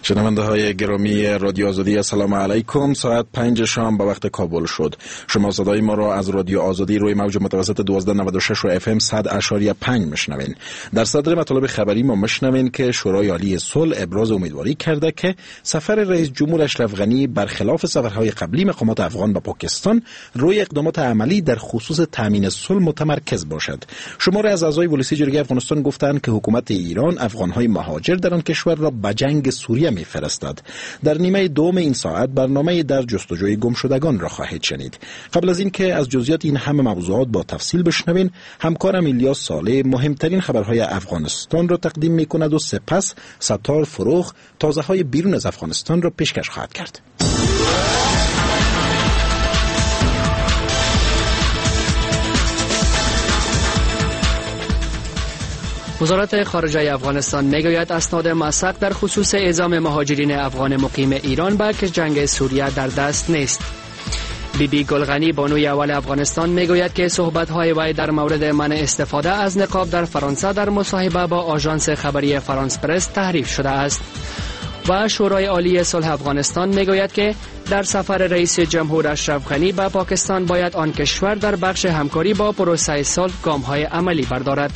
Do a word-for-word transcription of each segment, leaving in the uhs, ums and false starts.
شنونده های گرامی رادیو آزادی، السلام علیکم. ساعت پنج شام به وقت کابل شد. شما صدای ما را از رادیو آزادی روی موج متوسط دوازده نود و شش و اف ام صد اشاریه پنج میشنوین. در صدر مطالب خبری ما میشنوین که شورای عالی صلح ابراز امیدواری کرده که سفر رئیس جمهور اشرف غنی برخلاف سفرهای قبلی مقامات افغان به پاکستان روی اقدامات عملی در خصوص تامین صلح متمرکز باشد. شماری از اعضای پلیسی جرگه افغانستان گفتند که حکومت ایران افغانهای مهاجر در آن کشور را به جنگ سوریه میفرستد. در نیمه دوم این ساعت برنامه در جستجوی گمشدگان را خواهید شنید. قبل از اینکه از جزئیات این همه موضوعات با تفصیل بشنوین، همکارم الیاس صالح مهمترین خبرهای افغانستان را تقدیم میکند و سپس ستار فروغ تازه های بیرون از افغانستان را پیشکش خواهد کرد. وزارت خارجه افغانستان میگوید اسناد موثق در خصوص اعزام مهاجرین افغان مقیم ایران به جنگ سوریه در دست نیست. بی بی گلغنی بانوی اول افغانستان میگوید که صحبت‌های وی در مورد منع استفاده از نقاب در فرانسه در مصاحبه با آژانس خبری فرانس پرس تحریف شده است. و شورای عالی صلح افغانستان میگوید که در سفر رئیس جمهور اشرف غنی به پاکستان باید آن کشور در بخش همکاری با پروسه صلح گام‌های عملی بردارد.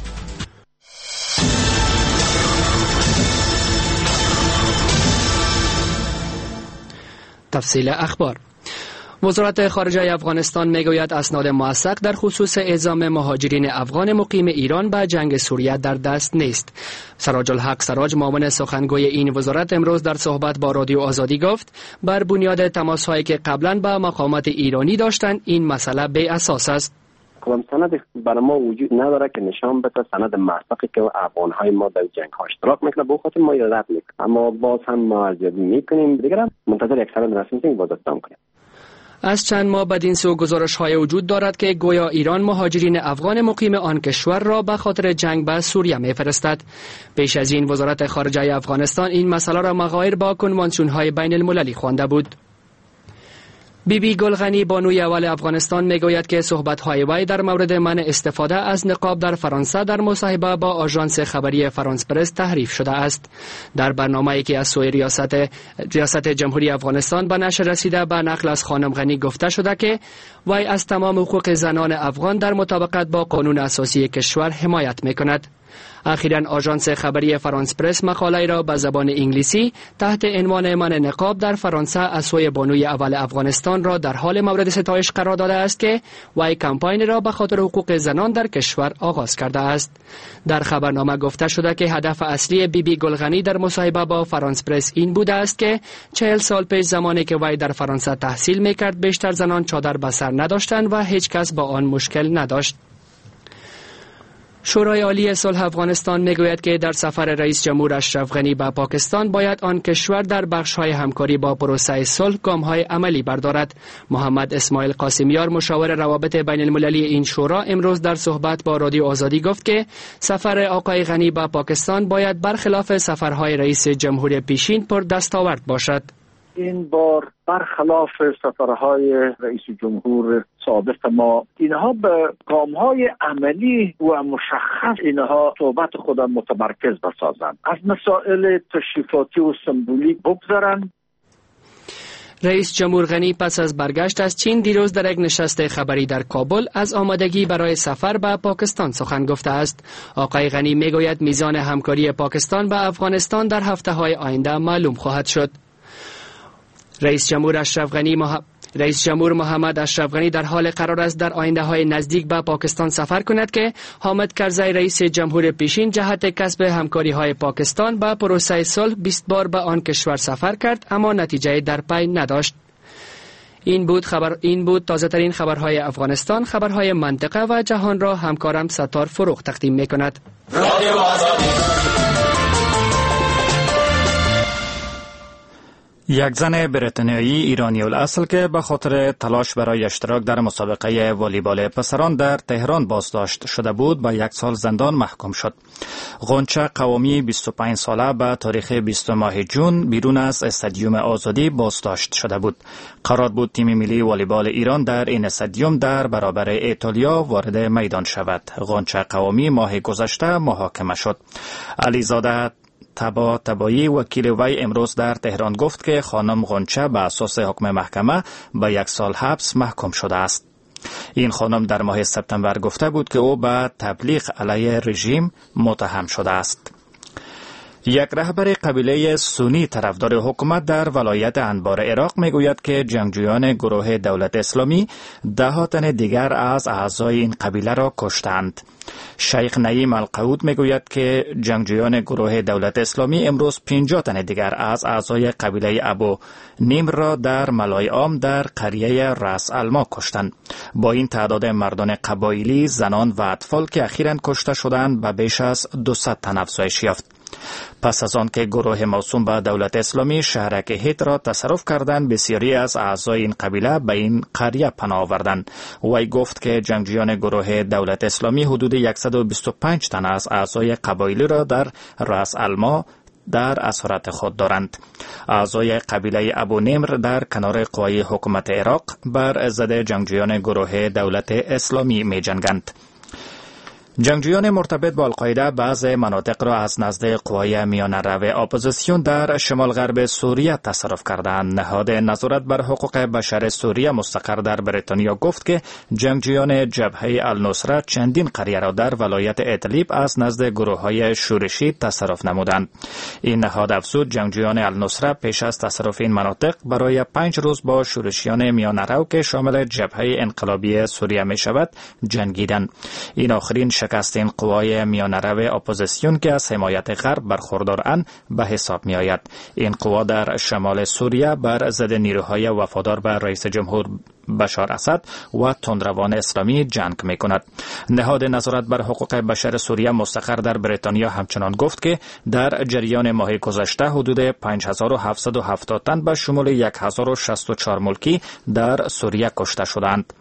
تفصیل اخبار. وزارت خارجه افغانستان میگوید اسناد موثق در خصوص اعزام مهاجرین افغان مقیم ایران به جنگ سوریه در دست نیست. سراج الحق سراج، معاون سخنگوی این وزارت، امروز در صحبت با رادیو آزادی گفت بر بنیاد تماس‌هایی که قبلا با مقامات ایرانی داشتند این مسئله بی اساس است. کدام سند برای ما وجود نداره که نشان بده سند موثقی که افغان‌های ما در جنگ ها اشتراک میکنه، به خاطر ما رد میکنه. اما باز هم ما ارزیابی میکنیم، دیگه هم منتظر یک سند رسمی هستیم باز اقدام کنیم. از چند ماه بدین سو گزارش‌های وجود دارد که گویا ایران مهاجرین افغان مقیم آن کشور را به خاطر جنگ به سوریه می‌فرستد. پیش از این وزارت خارجه افغانستان این مسئله را مغایر با کنوانسیون‌های بین المللی خوانده بود. بی بی گلغنی بانوی اول افغانستان میگوید که صحبت‌های وی در مورد منع استفاده از نقاب در فرانسه در مصاحبه با آژانس خبری فرانس پرس تحریف شده است. در برنامه‌ای که از سوی ریاست ریاست جمهوری افغانستان به نشر رسیده به نقل از خانم غنی گفته شده که وی از تمام حقوق زنان افغان در مطابقت با قانون اساسی کشور حمایت می‌کند. اخیراً آژانس خبری فرانس پرس مقاله را به زبان انگلیسی تحت عنوان منع نقاب در فرانسه از سوی بانوی اول افغانستان را در حال مورد ستایش قرار داده است که وی کمپاین را به خاطر حقوق زنان در کشور آغاز کرده است. در خبرنامه گفته شده که هدف اصلی بی بی گلغنی در مصاحبه با فرانس پرس این بوده است که چهل سال پیش زمانی که وی در فرانسه تحصیل میکرد بیشتر زنان چادر به سر نداشتند و هیچ کس با آن مشکل نداشت. شورای عالی صلح افغانستان میگوید که در سفر رئیس جمهور اشرف غنی به پاکستان باید آن کشور در بخش‌های همکاری با پروسه صلح گام‌های عملی بردارد. محمد اسماعیل قاسمیار، مشاور روابط بین المللی این شورا، امروز در صحبت با رادیو آزادی گفت که سفر آقای غنی به پاکستان باید برخلاف سفرهای رئیس جمهور پیشین پر دستاورد باشد. این بار برخلاف سفرهای رئیس جمهور سابق ما، اینها به گام‌های عملی و مشخص اینها صحبت خودم متمرکز بسازند، از مسائل تشریفاتی و سمبولیک بگذرند. رئیس جمهور غنی پس از برگشت از چین دیروز در یک نشست خبری در کابل از آمادگی برای سفر به پاکستان سخن گفته است. آقای غنی میگوید میزان همکاری پاکستان با افغانستان در هفته‌های آینده معلوم خواهد شد. رئیس جمهور اشرف غنی مح... رئیس جمهور محمد اشرف غنی در حال قرار است در آینده های نزدیک به پاکستان سفر کند که حامد کرزی رئیس جمهور پیشین جهت کسب همکاری های پاکستان با پروسه صلح بیست بار به آن کشور سفر کرد اما نتیجه در پی نداشت. این بود خبر این بود تازه ترین خبرهای افغانستان. خبرهای منطقه و جهان را همکارم ستار فروغ تقدیم میکند. یک زن بریتانیایی ایرانی الاصل که به خاطر تلاش برای اشتراک در مسابقه والیبال پسران در تهران بازداشت شده بود به یک سال زندان محکوم شد. غنچه قوامی بیست و پنج ساله به تاریخ بیستم ماه جون بیرون از استادیوم آزادی بازداشت شده بود. قرار بود تیم ملی والیبال ایران در این استادیوم در برابر ایتالیا وارد میدان شود. غنچه قوامی ماه گذشته محاکمه شد. علیزاده تبا تبایی وکیل وی امروز در تهران گفت که خانم غنچه به اساس حکم محکمه به یک سال حبس محکوم شده است. این خانم در ماه سپتامبر گفته بود که او به تبلیغ علیه رژیم متهم شده است. یک رهبر قبیله سنی طرفدار حکومت در ولایت انبار عراق میگوید که جنگجویان گروه دولت اسلامی ده ها تن دیگر از اعضای این قبیله را کشتند. شیخ نعیم القعود میگوید که جنگجویان گروه دولت اسلامی امروز پنجاه تن دیگر از اعضای قبیله ابو نیم را در ملای عام در قریه رأس الما کشتند. با این تعداد مردان قبایلی، زنان و اطفال که اخیراً کشته شدند به بیش از دویست تن افزایش یافت. پس از آن که گروه موسوم به دولت اسلامی شهرک هیت را تصرف کردند، بسیاری از اعضای این قبیله به این قریه پناه آوردند. وی گفت که جنگجویان گروه دولت اسلامی حدود صد و بیست و پنج تن از اعضای قبایلی را در رأس الما در اسارت خود دارند. اعضای قبیله ابو نمر در کنار قوای حکومت عراق بر ضد جنگجویان گروه دولت اسلامی می جنگند. جنگجویان مرتبط با القاعده بعض مناطق را از نزد قوای میانه رو اپوزیسیون در شمال غرب سوریه تصرف کردند. نهاد نظارت بر حقوق بشر سوریه مستقر در بریتانیا گفت که جنگجویان جبهه النصره چندین قریه را در ولایت ادلیب از نزد گروه‌های شورشی تصرف نمودند. این نهاد افزود جنگجویان النصره پیش از تصرف این مناطق برای پنج روز با شورشیان میانه رو که شامل جبهه انقلابی سوریه می شود جنگیدند. این آخرین شکست این قوای میانه رو اپوزیسیون که از حمایت غرب برخوردارند به حساب می آید. این قوا در شمال سوریه بر ضد نیروهای وفادار به رئیس جمهور بشار اسد و تندروان اسلامی جنگ می کند. نهاد نظارت بر حقوق بشر سوریه مستقر در بریتانیا همچنان گفت که در جریان ماه گذشته حدود پنج هزار و هفتصد و هفتاد تن به شمول هزار و شصت و چهار ملکی در سوریه کشته شدند.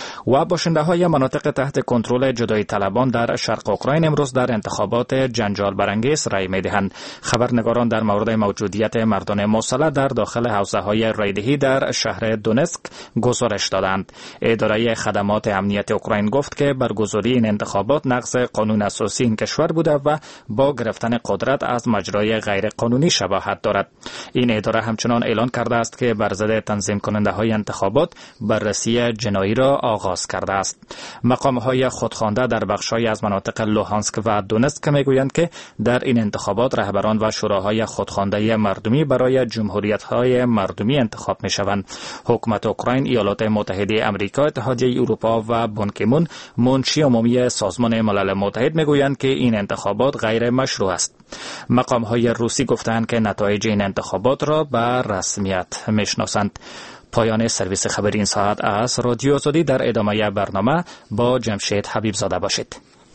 و باشنده های مناطق تحت کنترل جدایی طلبان در شرق اوکراین امروز در انتخابات جنجال برانگیز رای می دهند. خبرنگاران در مورد موجودیت مردان مسلح در داخل حوزه های رایدهی در شهر دونسک گزارش دادند. اداره خدمات امنیت اوکراین گفت که برگزاری این انتخابات نقض قانون اساسی این کشور بوده و با گرفتن قدرت از مجرای غیر قانونی شباهت دارد. این اداره همچنان اعلان کرده است که بر ضد تنظیم کننده های انتخابات بررسی جنایی را آغاز کرده است. مقام‌های خودخوانده در بخش‌های از مناطق لوهانسک و دونتسک میگویند که در این انتخابات رهبران و شوراهای خودخوانده مردمی برای جمهوریت‌های مردمی انتخاب می‌شوند. حکومت اوکراین، ایالات متحده آمریکا، اتحادیه اروپا و بان کی مون، منشی عمومی سازمان ملل متحد میگویند که این انتخابات غیر مشروع است. مقام‌های روسی گفتند که نتایج این انتخابات را به رسمیت میشناسند. پایان سرویس خبری این ساعت از رادیو آزادی. در ادامه برنامه با جمشید حبیب زاده باشید.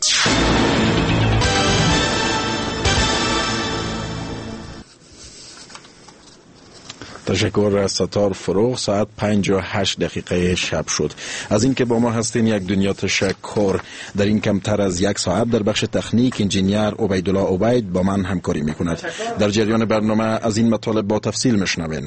تشکر از ستار فروغ. ساعت پنج و هشت دقیقه شب شد. از اینکه با ما هستین یک دنیا تشکر. در این کمتر از یک ساعت در بخش تکنیک انجینیر عبیدالله عبید با من همکاری میکند. در جریان برنامه از این مطالب با تفصیل میشنوین.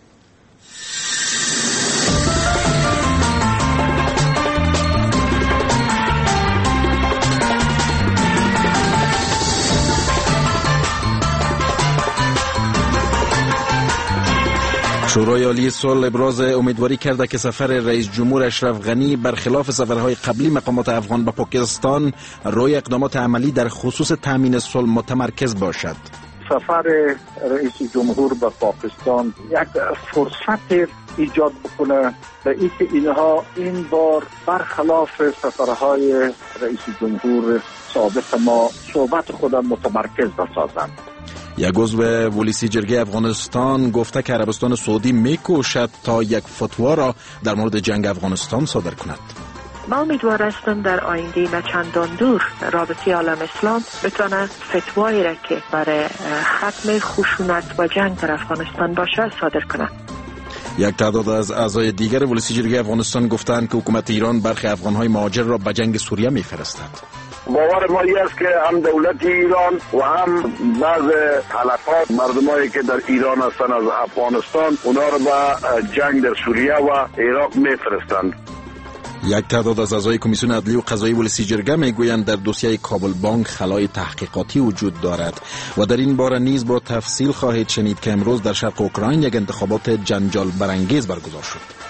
شورای عالی صلح ابراز امیدواری کرده که سفر رئیس جمهور اشرف غنی برخلاف سفرهای قبلی مقامات افغان به پاکستان روی اقدامات عملی در خصوص تامین صلح متمرکز باشد. سفر رئیس جمهور به پاکستان یک فرصت ایجاد بکنه به این که اینها این بار برخلاف سفرهای رئیس جمهور سابق ما صحبت خودم متمرکز بسازند. یک عضو ولسی جرگه افغانستان گفته که عربستان سعودی میکوشد تا یک فتوا را در مورد جنگ افغانستان صادر کند. ما امیدوار هستم در آینده نه چندان دور رابطه عالم اسلام بتونه فتوایی را که برای ختم خشونت و جنگ در افغانستان باشه صادر کند. یک تعداد از اعضای دیگر ولسی جرگه افغانستان گفتند که حکومت ایران برخی افغانهای مهاجر را به جنگ سوریه میفرستد. باور ما است که هم دولت ایران و هم بعض حلقات مردمایی که در ایران هستند از افغانستان اونا رو به جنگ در سوریه و عراق میفرستند. یک تعداد از اعضای کمیسیون عدلی و قضایی ولسی جرگه میگویند در دوسیه کابل بانک خلای تحقیقاتی وجود دارد و در این باره نیز با تفصیل خواهید شنید که امروز در شرق اوکراین یک انتخابات جنجال برانگیز برگزار شد.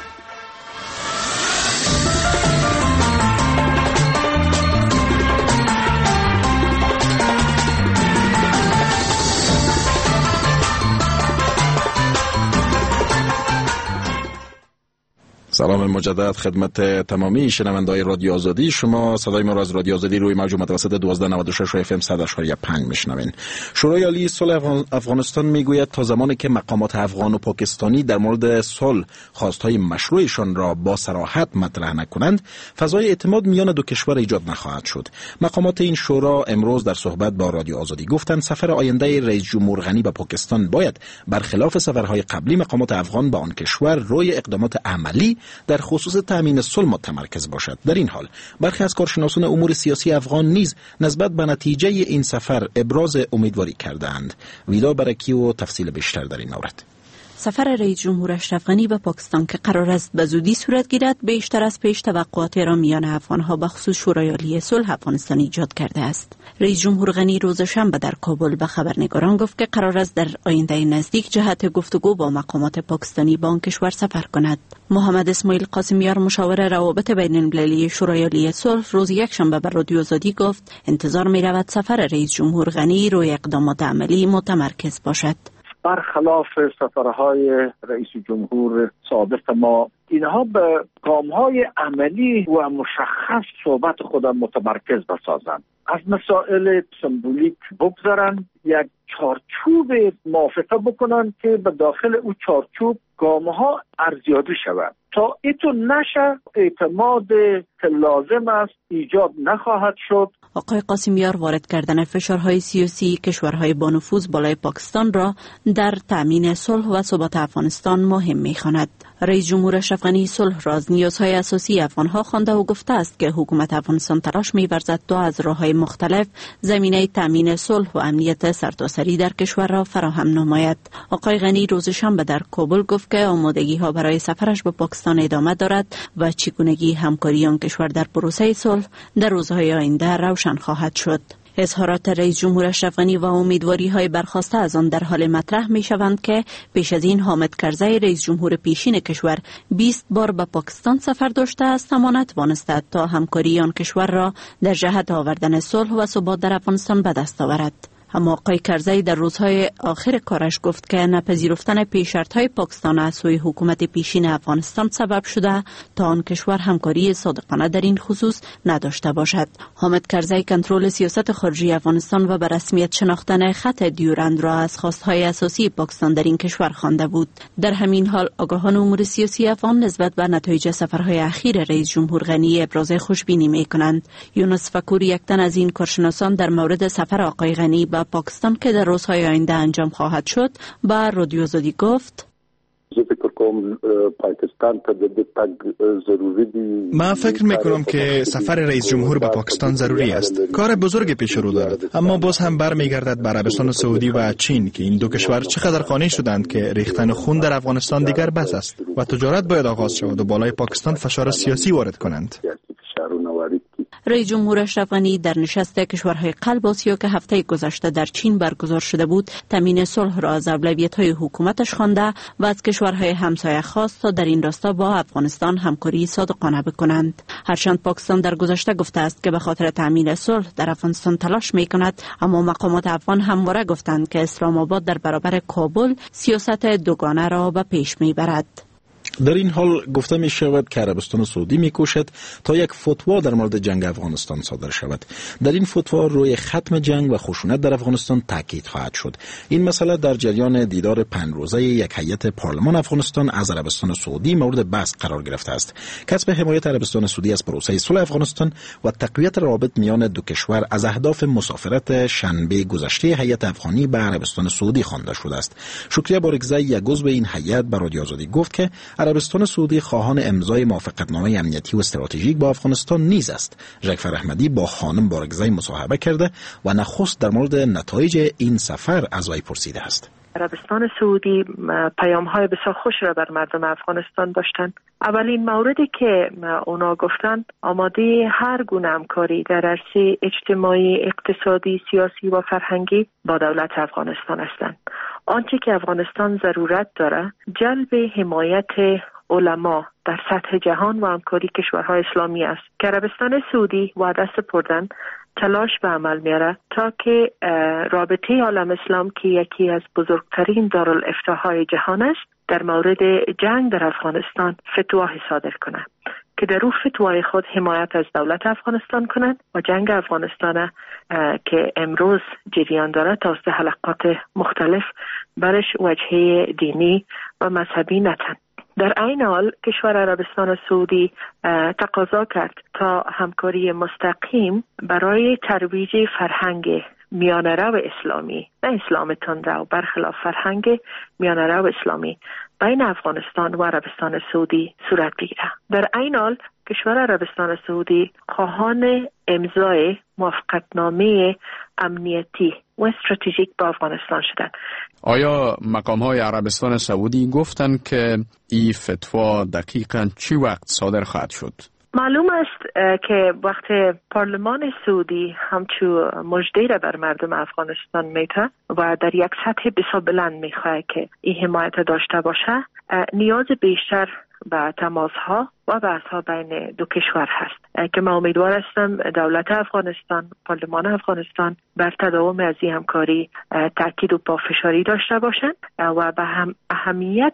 سلام مجدد خدمت تمامی شنوندگان رادیو آزادی. شما صدای ما را از رادیو آزادی روی موج متوسط دوازده نود و شش اف ام صد و پنج میشنوین. شورای عالی صلح افغانستان میگوید تا زمانی که مقامات افغان و پاکستانی در مورد صلح خواستهای مشروعشان را با صراحت مطرح نکنند، فضای اعتماد میان دو کشور ایجاد نخواهد شد. مقامات این شورا امروز در صحبت با رادیو آزادی گفتند سفر آینده رئیس جمهور غنی به پاکستان باید برخلاف سفرهای قبلی مقامات افغان به آن کشور روی اقدامات عملی در خصوص تامین صلح متمرکز باشد. در این حال برخی از کارشناسان امور سیاسی افغان نیز نسبت به نتیجه این سفر ابراز امیدواری کردند. ویدا برکی و تفصیل بیشتر در این مورد. سفر رئیس جمهور اشرف غنی به پاکستان که قرار است به زودی صورت گیرد، بیشتر از پیش توقعاتی را میان افغانها به خصوص شورای عالی صلح افغانستان ایجاد کرده است. رئیس جمهور غنی روز شنبه در کابل به خبرنگاران گفت که قرار است در آینده نزدیک جهت گفتگو با مقامات پاکستانی با آن کشور سفر کند. محمد اسماعیل قاسمیار مشاور روابط بین المللی شورای عالی صلح روز یکشنبه به رادیو آزادی گفت انتظار می رود سفر رئیس جمهور غنی روی اقدامات عملی متمرکز باشد. برخلاف سفرهای رئیس جمهور سابق ما، اینها به گام‌های عملی و مشخص صحبت خودم متمرکز بسازند، از مسائل سمبولیک بگذرند، یک چارچوب موافقه بکنند که به داخل او چارچوب گام‌ها ارزیابی شود. تا ایتو نشه اعتماد که لازم است ایجاد نخواهد شد. آقای قاسمیار وارد کردن فشارهای سیاسی کشورهای با نفوذ بالای پاکستان را در تامین صلح و ثبات افغانستان مهم می‌خواند. رئیس جمهور اشرف غنی صلح را از نیازهای اساسی افغانها خوانده و گفته است که حکومت افغانستان تلاش می‌ورزد تا از راه‌های مختلف زمینه تامین صلح و امنیت سرتاسری در کشور را فراهم نماید. آقای غنی روز شنبه در کابل گفت که آمادگی‌ها برای سفرش به پاکستان ادامه دارد و چگونگی همکاری آن کشور در پروسه صلح در روزهای آینده روشن خواهد شد. اظهارات رئیس جمهور اشرف غنی و امیدواری‌های برخاسته از آن در حال مطرح می‌شوند که پیش از این حامد کرزی رئیس جمهور پیشین کشور بیست بار به پاکستان سفر داشته است اما نتوانسته تا همکاری آن کشور را در جهت آوردن صلح و ثبات در افغانستان به دست آورد. اما آقای کرزی در روزهای آخر کارش گفت که نپذیرفتن پیش‌شرط‌های پاکستان از سوی حکومت پیشین افغانستان سبب شده تا آن کشور همکاری صادقانه در این خصوص نداشته باشد. حامد کرزی کنترل سیاست خارجی افغانستان و به رسمیت شناختن خط دیورند را از خواست‌های اساسی پاکستان در این کشور خوانده بود. در همین حال آگاهان امور سیاسی افغان نسبت به نتایج سفرهای اخیر رئیس جمهور غنی ابراز خوشبینی می‌کنند. یونس فکور یک تن از این کارشناسان در مورد سفر آقای غنی به پاکستان که در روزهای آینده انجام خواهد شد با رادیو آزادی گفت من فکر میکنم که سفر رئیس جمهور به پاکستان ضروری است. کار بزرگ پیش رو دارد، اما باز هم برمیگردد به عربستان سعودی و چین که این دو کشور چقدر قانع شدند که ریختن خون در افغانستان دیگر بس است و تجارت باید آغاز شود و بالای پاکستان فشار سیاسی وارد کنند. رئیس جمهور اشرف غنی در نشست کشورهای قلب آسیا که هفته گذشته در چین برگزار شده بود تامین صلح را از اولویت‌های حکومتش خوانده و از کشورهای همسایه خواست تا در این راستا با افغانستان همکاری صادقانه بکنند. هرچند پاکستان در گذشته گفته است که به خاطر تامین صلح در افغانستان تلاش می‌کند، اما مقامات افغان همواره گفتند که اسلام آباد در برابر کابل سیاست دوگانه را به پیش می‌برد. در این حال گفته می شود که عربستان سعودی می کوشد تا یک فتوا در مورد جنگ افغانستان صادر شود. در این فتوا روی ختم جنگ و خشونت در افغانستان تاکید خواهد شد. این مسئله در جریان دیدار پنج روزه یک هیئت پارلمان افغانستان از عربستان سعودی مورد بحث قرار گرفته است. کسب حمایت عربستان سعودی از پروسه صلح افغانستان و تقویت روابط میان دو کشور از اهداف مسافرت شنبه گذشته هیئت افغانی به عربستان سعودی خوانده شده است. شکریه بارگزی، یک عضو این هیئت، به رادیو آزادی گفت که عربستان سعودی خواهان امضای موافقتنامه امنیتی و استراتژیک با افغانستان نیز است. جعفر احمدی با خانم بارگزی مصاحبه کرده و نخست در مورد نتایج این سفر از وی پرسیده است. عربستان سعودی پیام‌های بسیار خوش را بر مردم افغانستان داشتند. اولین موردی که اونا گفتن آماده هر گونه همکاری در عرصه اجتماعی، اقتصادی، سیاسی و فرهنگی با دولت افغانستان هستند. آنچه که افغانستان ضرورت داره جلب حمایت علما در سطح جهان و همکاری کشورهای اسلامی است که عربستان سعودی وعده سپردن تلاش به عمل میاره تا که رابطه عالم اسلام که یکی از بزرگترین دارالفتاهای جهان است در مورد جنگ در افغانستان فتوای صادر کنه که در او فتوای خود حمایت از دولت افغانستان کنند و جنگ افغانستان که امروز جریان داره توسط حلقات مختلف برش وجهه دینی و مذهبی نتن. در این حال کشور عربستان سعودی تقاضا کرد تا همکاری مستقیم برای ترویج فرهنگ میانه‌رو اسلامی، نه اسلام تندرو، برخلاف فرهنگ میانه‌رو اسلامی بین افغانستان و عربستان سعودی صورت بگیره. در این حال کشور عربستان سعودی خواهان امضای موافقتنامه امنیتی و استراتژیک با افغانستان شدند. آیا مقام‌های عربستان سعودی گفتند که این فتوا دقیقاً چی وقت صادر خواهد شد؟ معلوم است که وقت پارلمان سعودی همچو مژده را بر مردم افغانستان میده و در یک سطح بسیار بلند میخواه که این حمایت داشته باشه، نیاز بیشتر به تماس‌ها و بحث‌ها بین دو کشور هست که من امیدوار هستم دولت افغانستان، پارلمان افغانستان بر تداوم از این همکاری تاکید و پافشاری داشته باشند و به هم اهمیت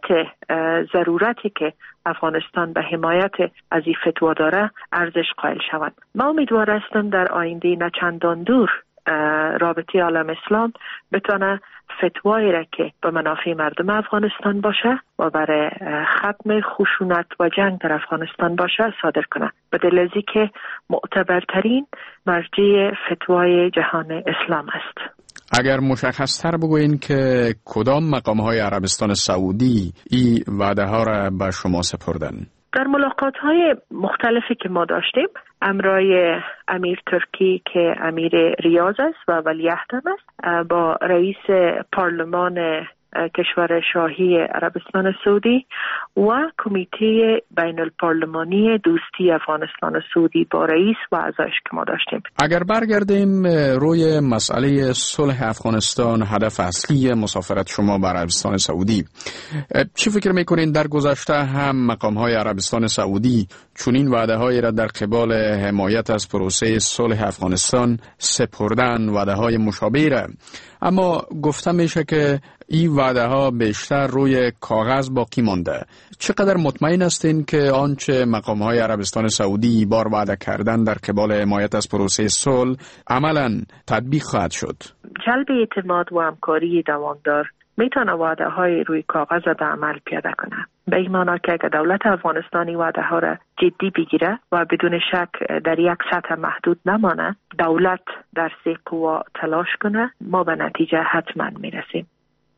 ضرورتی که افغانستان به حمایت از این فتوا داره ارزش قائل شوند. من امیدوار هستم در آینده نه چندان دور رابطه عالم اسلام بتونه فتوایی را که به منافع مردم افغانستان باشه و برای ختم خشونت و جنگ در افغانستان باشه صادر کنه، به دلیل از که معتبرترین مرجع فتوای جهان اسلام است. اگر مشخص تر بگوین که کدام مقام های عربستان سعودی این وعده ها را به شما سپردن؟ در ملاقات های مختلفی که ما داشتیم، امرای امیر ترکی که امیر ریاض است و ولیعهد است، با رئیس پارلمان کشور شاهی عربستان سعودی و کمیته بین الپارلمانی دوستی افغانستان سعودی با رئیس و اعضایش که ما داشتیم. اگر برگردیم روی مسئله صلح افغانستان، هدف اصلی مسافرت شما به عربستان سعودی، چی فکر میکنین در گذشته هم مقام های عربستان سعودی چنین وعده هایی را در قبال حمایت از پروسه صلح افغانستان سپردن، وعده های مشابه را، اما گفته میشه که این وعده ها بیشتر روی کاغذ باقی مانده. چقدر مطمئن هستین که آنچه مقام های عربستان سعودی بار وعده کردن در قبال حمایت از پروسه صلح عملاً تطبیق خواهد شد؟ جلب اعتماد و همکاری دوامدار میتونه وعده های روی کاغذ را به عمل پیاده کنه. به این معنی که اگر دولت افغانستانی وعده ها را جدی بگیره و بدون شک در یک سطح محدود نمانه، دولت در سه قوا تلاش کنه، ما به نتیجه حتما میرسیم.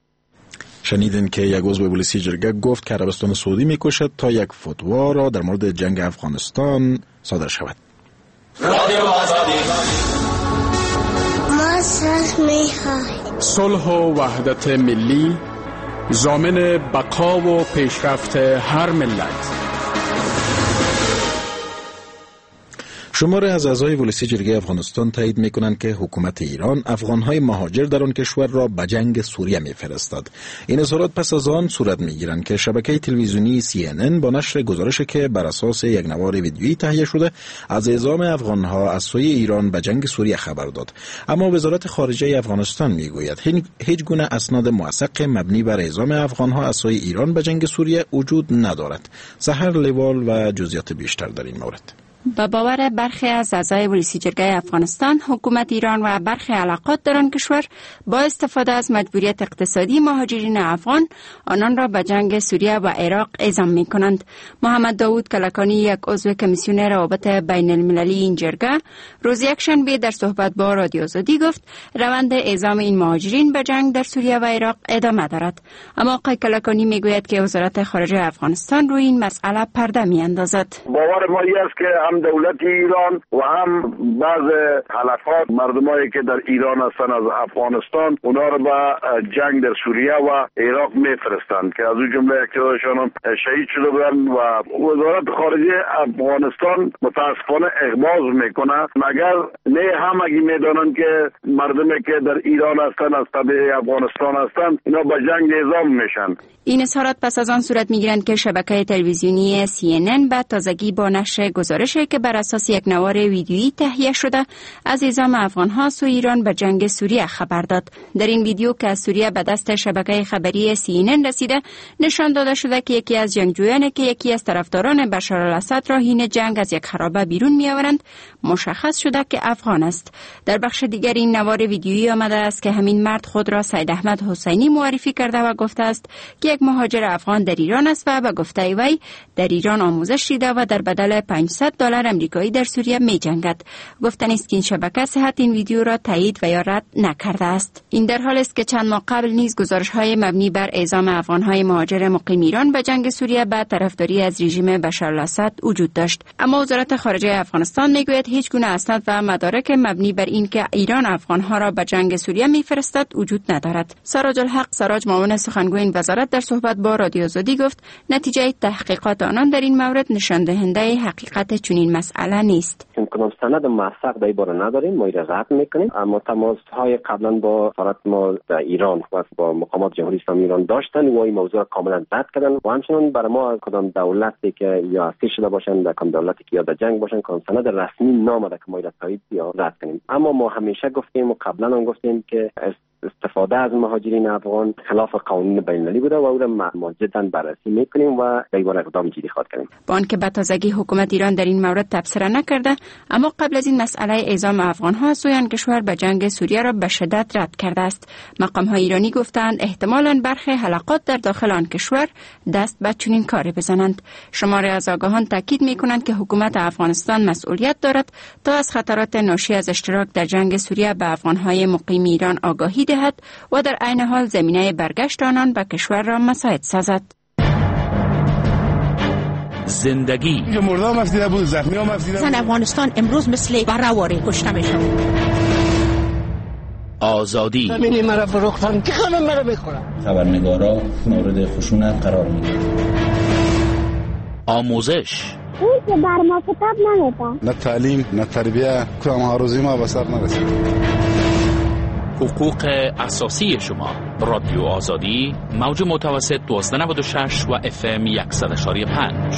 شنیدین که یک عضو پلیسی جرگه گفت که عربستان سعودی میکوشد تا یک فتوا را در مورد جنگ افغانستان صادر شود. رادیو آزادی. ما صلح میخواهیم. صلح و وحدت ملی ضامن بقا و پیشرفت هر ملت. شماره از اعضای ولسی جرگه افغانستان تایید میکنند که حکومت ایران افغانهای مهاجر در آن کشور را به جنگ سوریه میفرستد. این اظهارات پس از آن صورت میگیرند که شبکه تلویزیونی سی ان ان با نشر گزارشی که بر اساس یک نوار ویدیویی تهیه شده از اعزام افغانها از سوی ایران به جنگ سوریه خبر داد. اما وزارت خارجه افغانستان میگوید هیچ گونه اسناد موثق مبنی بر اعزام افغانها از سوی ایران به جنگ سوریه وجود ندارد. سحر لیوال و جزئیات بیشتر در این مورد. با باور برخی از اعضای ولسی جرگه افغانستان، حکومت ایران و برخی علاقات در آن کشور با استفاده از مجبوریت اقتصادی مهاجرین افغان آنان را به جنگ سوریه و عراق اعزام می کنند. محمد داوود کلکانی، یک عضو کمیسیون روابط بین المللی این جرگه، روز یکشنبه در صحبت با رادیو آزادی گفت روند اعزام این مهاجرین به جنگ در سوریه و عراق ادامه دارد. اما آقای کلکانی می گوید که وزارت خارجه افغانستان روی این مسئله پرده می اندازد. باور ما است که هم هم دولت ایران و هم بعض حلقات مردمایی که در ایران هستن از افغانستان اونا رو به جنگ در سوریه و عراق میفرستند که از اون جمله یکیشون شهید شده بودن و وزارت خارجه افغانستان متاسفانه اغماض میکنه، مگر نه همگی میدانند که مردمی که در ایران هستن از طبیعه افغانستان هستن اینا به جنگ اعزام میشن. این اظهارات پس از آن صورت میگیرند که شبکه تلویزیونی سی ان ان به تازگی با نشر گزارشی که بر اساس یک نوار ویدیویی تهیه شده از اعزام افغان‌ها سوی ایران به جنگ سوریه خبر داد. در این ویدیو که از سوریه به دست شبکه خبری سی ان ان رسیده نشان داده شده که یکی از جنگجویان که یکی از طرفداران بشار الاسد را حین جنگ از یک خرابه بیرون میآورند مشخص شده که افغان است. در بخش دیگر این نوار ویدیویی آمده است که همین مرد خود را سید احمد حسینی معرفی کرده و گفته است که یک مهاجر افغان در ایران است و به گفته وی در ایران آموزش دیده و در بدل پانصد دلار آمریکایی در سوریه می جنگد. گفتن است که این شبکه صحت این ویدیو را تایید و یا رد نکرده است. این در حال است که چند ماه قبل نیز گزارش‌های مبنی بر اعزام افغان‌های مهاجر مقیم ایران به جنگ سوریه به طرفداری از رژیم بشار الاسد وجود داشت. اما وزارت خارجه افغانستان میگوید هیچ گونه اسناد و مدارک مبنی بر این که ایران افغان‌ها را به جنگ سوریه می‌فرستد وجود ندارد. سراج الحق سراج معاون سخنگوی این وزارت در صحبت با رادیو آزادی گفت نتیجه تحقیقات آنان در این مورد نشان دهنده حقیقت چنین مسئله نیست. امکان سند موثق در این باره نداریم، ما را رد میکنیم، اما تماس‌های قبلا با وزارت ما در ایران و با مقامات جمهوری اسلامی ایران داشتن و این موضوع کاملا رد کردن و همچنین برای ما کدام دولتی که یا اسیر شده باشن در کدام دولتی که یا در جنگ باشن کدام سند رسمی نامده که ما را تایید یا رد کنیم. اما ما همیشه گفتیم و قبلا هم گفتیم که استفاده از مهاجرین افغان خلاف قانون بین‌المللی بوده و او را ما جداً بررسی می‌کنیم و در این باره اقدام جدی خواهد کردیم. با آنکه به تازگی حکومت ایران در این مورد تبصره نکرده، اما قبل از این مسئله اعزام افغان‌ها سوی آن کشور به جنگ سوریه را به شدت رد کرده است. مقام‌های ایرانی گفتند احتمالاً برخی حلقات در داخل آن کشور دست به چنین کاری بزنند. شماری از آگاهان تاکید می‌کنند که حکومت افغانستان مسئولیت دارد تا از خطرات ناشی از اشتراک در جنگ سوریه به افغان‌های مقیم ایران آگاهی دهد و در عین حال زمینه برگشت آنان به کشور را مساعد سازد. زندگی مردم افزیده بود، زخمی هم افزیده بود. زن افغانستان امروز مثل برهواری کشته میشن. آزادی همین مرا فروختن که خانم مرا بخورن. خبرنگارا مورد خشونت قرار میگیرن. آموزش اون که بر ما کتاب نمیده. نه تعلیم نه تربیه کام هاروزی ما به سر نرسید. حقوق اساسی شما. رادیو آزادی موج متوسط دویست و نود و شش و اف ام صد و یک و پنج.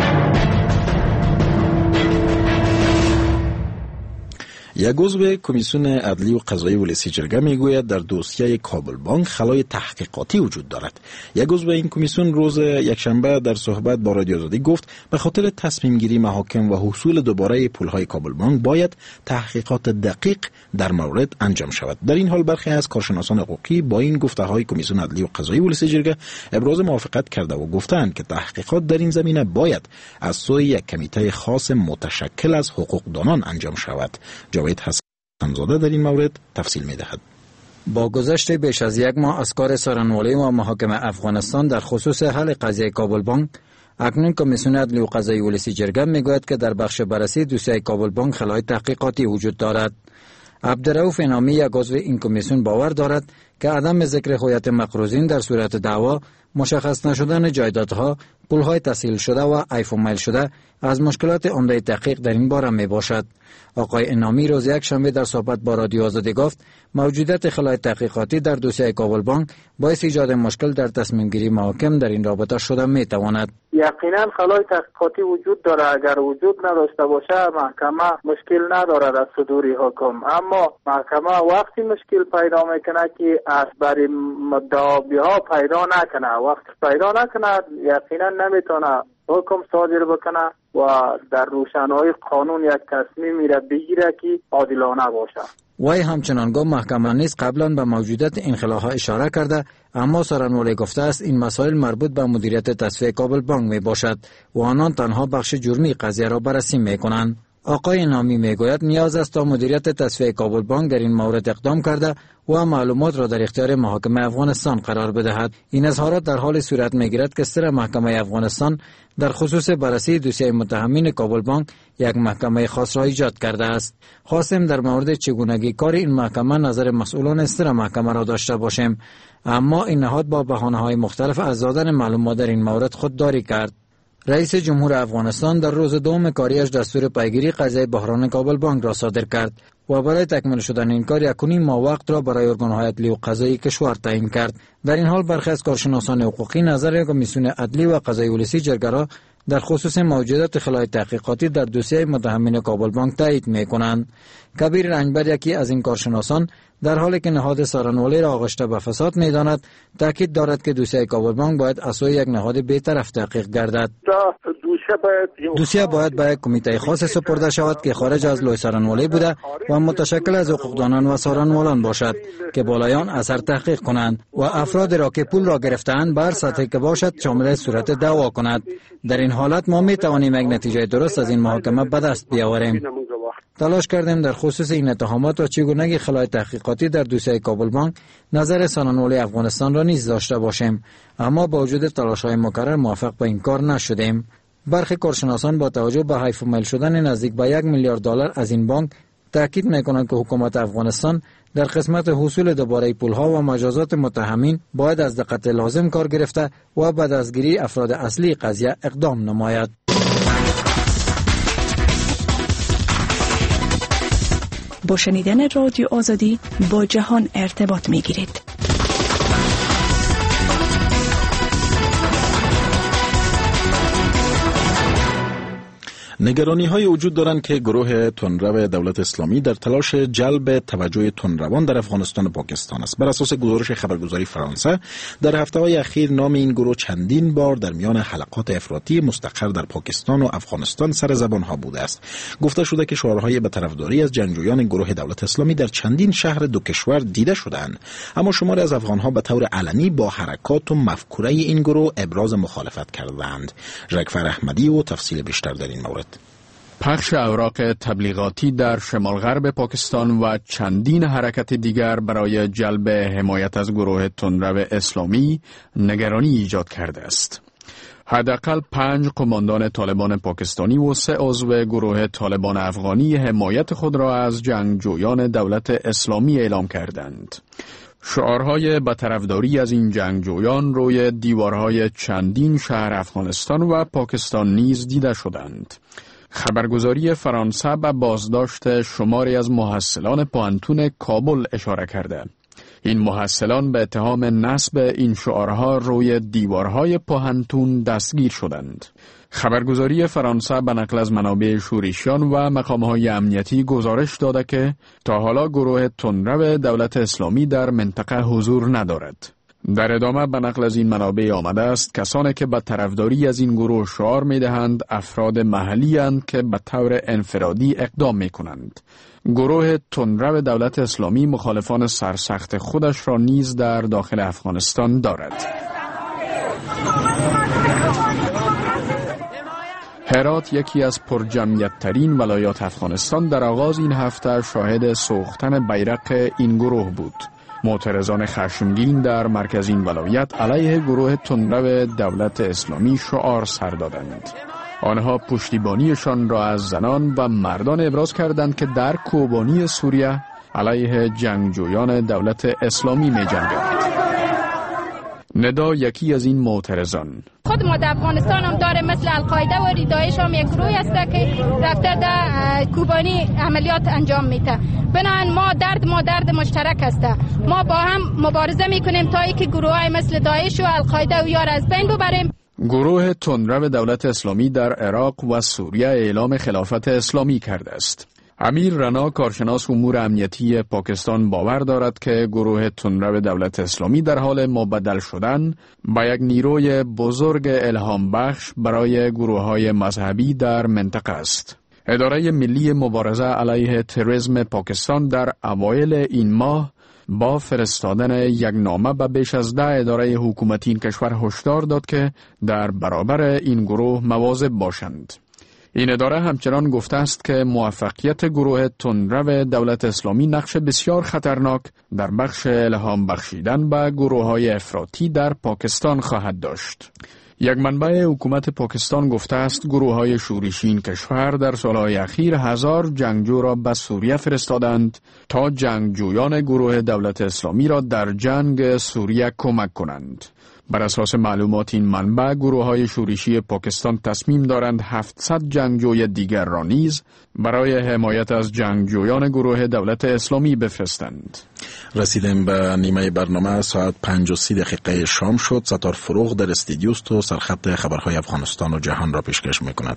یک عضو کمیسیون عدلی و قضایی ولسی جرگه میگوید در دوسیه کابل بانک خلای تحقیقاتی وجود دارد. یک عضو این کمیسیون روز یکشنبه در صحبت با رادیو آزادی گفت به خاطر تصمیم گیری محاکم و حصول دوباره پولهای کابل بانک باید تحقیقات دقیق در مورد انجام شود. در این حال برخی از کارشناسان حقوقی با این گفته های کمیسیون عدلی و قضایی ولسی جرگه ابراز موافقت کرده و گفتند که تحقیقات در این زمینه باید از سوی یک کمیته خاص متشکل از حقوقدانان انجام شود. جاوید حسن‌زاده در این مورد تفصیل می‌دهد. با گذشت بیش از یک ماه از کار سارنوالی و محاکمه افغانستان در خصوص حل قضیه کابل بانک، اکنون کمیسیون عدلی و قضایی ولسی جرگه میگوید که در بخش بررسی دوسیه کابل بانک خلای تحقیقاتی وجود دارد. عبدالرؤوف نامی یک عضو این کمیسیون باور دارد که عدم ذکر هویت مقروضین در صورت دعوا، مشخص نشدن جایدادها، پولهای تسهیل شده و عیف و میل شده از مشکلات عمده تحقیق در این باره می باشد. آقای انامی روز یک شنبه در صحبت با رادیو آزادی گفت موجودیت خلای تحقیقاتی در دوسیه کابل بانک باعث ایجاد مشکل در تصمیم گیری محاکم در این رابطه شده می تواند. یقینا خلای تحقیقاتی وجود داره، اگر وجود نداشته باشه محکمه مشکل ندارد از صدور حکم، اما محکمه وقتی مشکل پیدا میکنه که از بر مدعا پیدا نکنه، وقتی پیدا نکنه یقینا نمیتونه حکم صادر بکنه و در روشنایی قانون یک تصمیمی را بگیره که عادلانه باشه. وی همچنان گفت محکمه نیز قبلا به موجودیت این خلاها اشاره کرده، اما سارنوالی گفته است این مسائل مربوط به مدیریت تصفیه کابل بانک می باشد و آنان تنها بخش جرمی قضیه را بررسی می کنند. آقای نامی میگوید نیاز است تا مدیریت تصفیه کابل بانک در این مورد اقدام کرده و معلومات را در اختیار محاکمه افغانستان قرار بدهد. این اظهارات در حال صورت میگیرد که سر محکمه افغانستان در خصوص بررسی دوسیه متهمین کابل بانک یک محکمه خاص را ایجاد کرده است. خواستیم در مورد چگونگی کار این محکمه نظر مسئولان سر محکمه را داشته باشیم، اما این نهاد با بهانه‌های مختلف از دادن معلومات در این مورد خودداری کرد. رئیس جمهور افغانستان در روز دوم کاریش دستور پیگیری قضیه بحران کابل بانک را صادر کرد و برای تکمیل شدن این کار یک و نیم ماه وقت را برای ارگان‌های عدلی و قضایی کشور تعیین کرد. در این حال برخی از کارشناسان حقوقی نظر کمیسیون عدلی و قضایی ولسی جرگه را در خصوص موجودات خلای تحقیقاتی در دوسیه متهمین کابل بانک تایید می‌کنند. کبیر رنجبر یکی از این کارشناسان در حالی که نهاد سارنوالی را آغشته به فساد می‌داند، تاکید دارد که دوسیه کابل بانک باید از سوی یک نهاد بی‌طرف تحقیق گردد. دوسیه باید به یک کمیته خاص سپرده شود که خارج از لوی سارنوالی بوده و متشکل از حقوقدانان و سارنوالان باشد که بالایان اثر تحقیق کنند و افراد را که پول را گرفتند بر سطحی که باشد شامل صورت دعوا کند. در این حالت ما می توانیم یک نتیجه درست از این محاکمه به دست بیاوریم. تلاش کردیم در خصوص این اتهامات و چگونگی خلای تحقیقاتی در دوسیه کابل بانک نظر سارنوالی افغانستان را نیز داشته باشیم، اما با وجود تلاش‌های مکرر موفق به این کار نشدیم. برخی کارشناسان با توجه به حیف میل شدن نزدیک به یک میلیارد دلار از این بانک تاکید می‌کنند که حکومت افغانستان در قسمت حصول دوباره پول‌ها و مجازات متهمین باید از دقت لازم کار گرفته و به دستگیری افراد اصلی قضیه اقدام نماید. با شنیدن رادیو آزادی با جهان ارتباط می‌گیرید. نگرانی های وجود دارند که گروه تندرو دولت اسلامی در تلاش جلب توجه تندروان در افغانستان و پاکستان است. بر اساس گزارش خبرگزاری فرانسه در هفته های اخیر نام این گروه چندین بار در میان حلقات افراطی مستقر در پاکستان و افغانستان سر زبان ها بوده است. گفته شده که شعارهای به طرفداری از جنگجویان گروه دولت اسلامی در چندین شهر دو کشور دیده شدند، اما شماری از افغان ها به طور علنی با حرکات و مفکوره این گروه ابراز مخالفت کردند. ژکفر احمدی و تفصیل بیشتر در این مورد. پخش اوراق تبلیغاتی در شمال غرب پاکستان و چندین حرکت دیگر برای جلب حمایت از گروه تندرو اسلامی نگرانی ایجاد کرده است. حداقل پنج قماندان طالبان پاکستانی و سه عضو گروه طالبان افغانی حمایت خود را از جنگجویان دولت اسلامی اعلام کردند. شعارهای به طرفداری از این جنگجویان روی دیوارهای چندین شهر افغانستان و پاکستان نیز دیده شدند. خبرگزاری فرانسه به بازداشت شماری از محصلان پوهنتون کابل اشاره کرده. این محصلان به اتهام نصب این شعارها روی دیوارهای پوهنتون دستگیر شدند. خبرگزاری فرانسه به نقل از منابع شورشیان و مقامهای امنیتی گزارش داده که تا حالا گروه تندرو دولت اسلامی در منطقه حضور ندارد. در ادامه به نقل از این منابع آمده است کسانی که به طرفداری از این گروه شعار می دهند افراد محلی اند که به طور انفرادی اقدام می کنند. گروه تندرو دولت اسلامی مخالفان سرسخت خودش را نیز در داخل افغانستان دارد. هرات یکی از پرجمعیت ترین ولایات افغانستان در آغاز این هفته شاهد سوختن بیرق این گروه بود. معترضان خشمگین در مرکز این ولایت علیه گروه تندرو دولت اسلامی شعار سر دادند. آنها پشتیبانیشان را از زنان و مردان ابراز کردند که در کوبانی سوریه علیه جنگجویان دولت اسلامی می جنگند. ندا یکی از این معترضان: خود ما در افغانستان هم داره مثل القاعده و ریدایش هم یک گروه است که رفته در کوبانی عملیات انجام میده. بنابراین ما درد ما درد مشترک است. ما با هم مبارزه میکنیم تا اینکه گروه های مثل داعش و القاعده و یار از بین ببریم. گروه تندرو دولت اسلامی در عراق و سوریه اعلام خلافت اسلامی کرده است. امیر رنا کارشناس امور امنیتی پاکستان باور دارد که گروه تندرو دولت اسلامی در حال مبدل شدن با یک نیروی بزرگ الهام بخش برای گروه‌های مذهبی در منطقه است. اداره ملی مبارزه علیه تروریسم پاکستان در اوایل این ماه با فرستادن یک نامه به بیش از ده اداره حکومتی این کشور هشدار داد که در برابر این گروه مواظب باشند. این اداره همچنان گفته است که موفقیت گروه تندرو دولت اسلامی نقش بسیار خطرناک در بخش الهام بخشیدن به گروه‌های افراطی در پاکستان خواهد داشت. یک منبع حکومت پاکستان گفته است گروه‌های شورشی این کشور در سالهای اخیر هزار جنگجو را به سوریه فرستادند تا جنگجویان گروه دولت اسلامی را در جنگ سوریه کمک کنند. بر اساس معلومات این منبع گروه‌های شورشی پاکستان تصمیم دارند هفتصد جنگجوی دیگر را نیز برای حمایت از جنگجویان گروه دولت اسلامی بفرستند. رسیدیم به نیمه برنامه. ساعت پنج و سی دقیقه شام شد. ستار فروغ در استودیوست و سرخط خبرهای افغانستان و جهان را پیشکش می‌کند.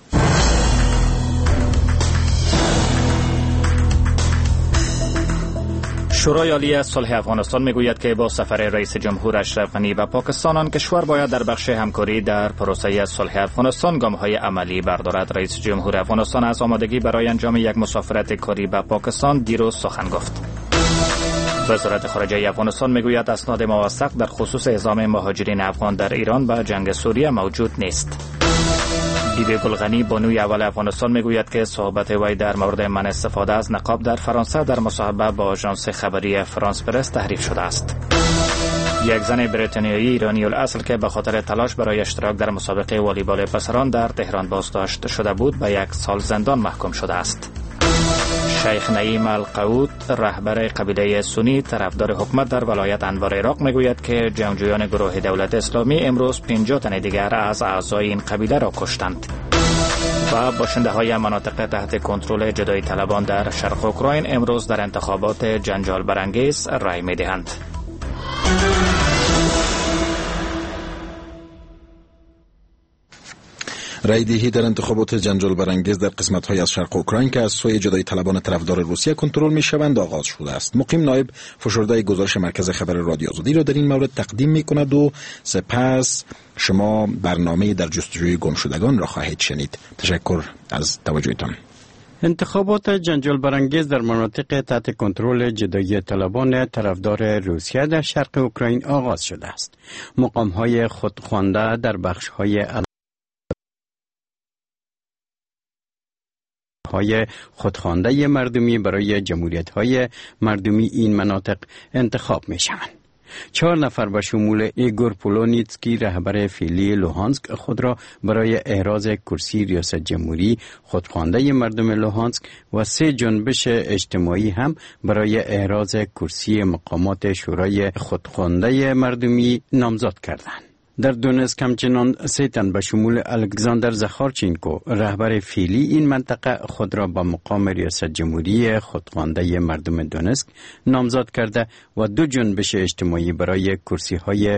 شورای عالی صلح افغانستان میگوید که با سفر رئیس جمهور اشرف غنی به پاکستان آن کشور باید در بخش همکاری در پروسه صلح افغانستان گام‌های عملی بردارد. رئیس جمهور افغانستان از آمادگی برای انجام یک مسافرت کاری به پاکستان دیروز سخن گفت. وزارت خارجه افغانستان میگوید اسناد موثق در خصوص اعزام مهاجرین افغان در ایران به جنگ سوریه موجود نیست. بیبی گلغنی بانوی اول افغانستان میگوید که صحبت وی در مورد من استفاده از نقاب در فرانسه در مصاحبه با آژانس خبری فرانس پرس تحریف شده است. یک زن بریتانیایی ایرانی الاصل که به خاطر تلاش برای اشتراک در مسابقه والیبال پسران در تهران بازداشت شده بود به یک سال زندان محکوم شده است. شیخ نعیم القعود رهبر قبیله سنی طرفدار حکومت در ولایت انبار عراق میگوید که جنگجویان گروه دولت اسلامی امروز پنجاه تن دیگر از اعضای این قبیله را کشتند. و باشنده های مناطق تحت کنترل جدایی طلبان در شرق اوکراین امروز در انتخابات جنجال برانگیز رای میدهند. رای دهی در انتخابات جنجال برانگیز در قسمت‌های از شرق اوکراین که از سوی جدایی طلبان طرفدار روسیه کنترل می‌شوند آغاز شده است. مقیم نایب فشرده گزارش مرکز خبر رادیو آزادی را در این مورد تقدیم می‌کند و سپس شما برنامه در جستجوی گمشدگان را خواهید شنید. تشکر از توجهتان. انتخابات جنجال برانگیز در مناطق تحت کنترل جدایی طلبان طرفدار روسیه در شرق اوکراین آغاز شده است. مقام‌های خودخوانده در بخش‌های های خودخوانده مردمی برای جمهوریت‌های مردمی این مناطق انتخاب می‌شوند. چهار نفر به شمول ایگور پولونیتسکی رهبر فعلی لوهانسک خود را برای احراز کرسی ریاست جمهوری خودخوانده مردم لوهانسک و سه جنبش اجتماعی هم برای احراز کرسی مقامات شورای خودخوانده مردمی نامزد کردند. در دونسک همچنان سه تن به شمول الکساندر زخارچینکو رهبر فعلی این منطقه خود را به مقام ریاست جمهوری خودخوانده مردم دونسک نامزد کرده و دو جنبش اجتماعی برای کرسی های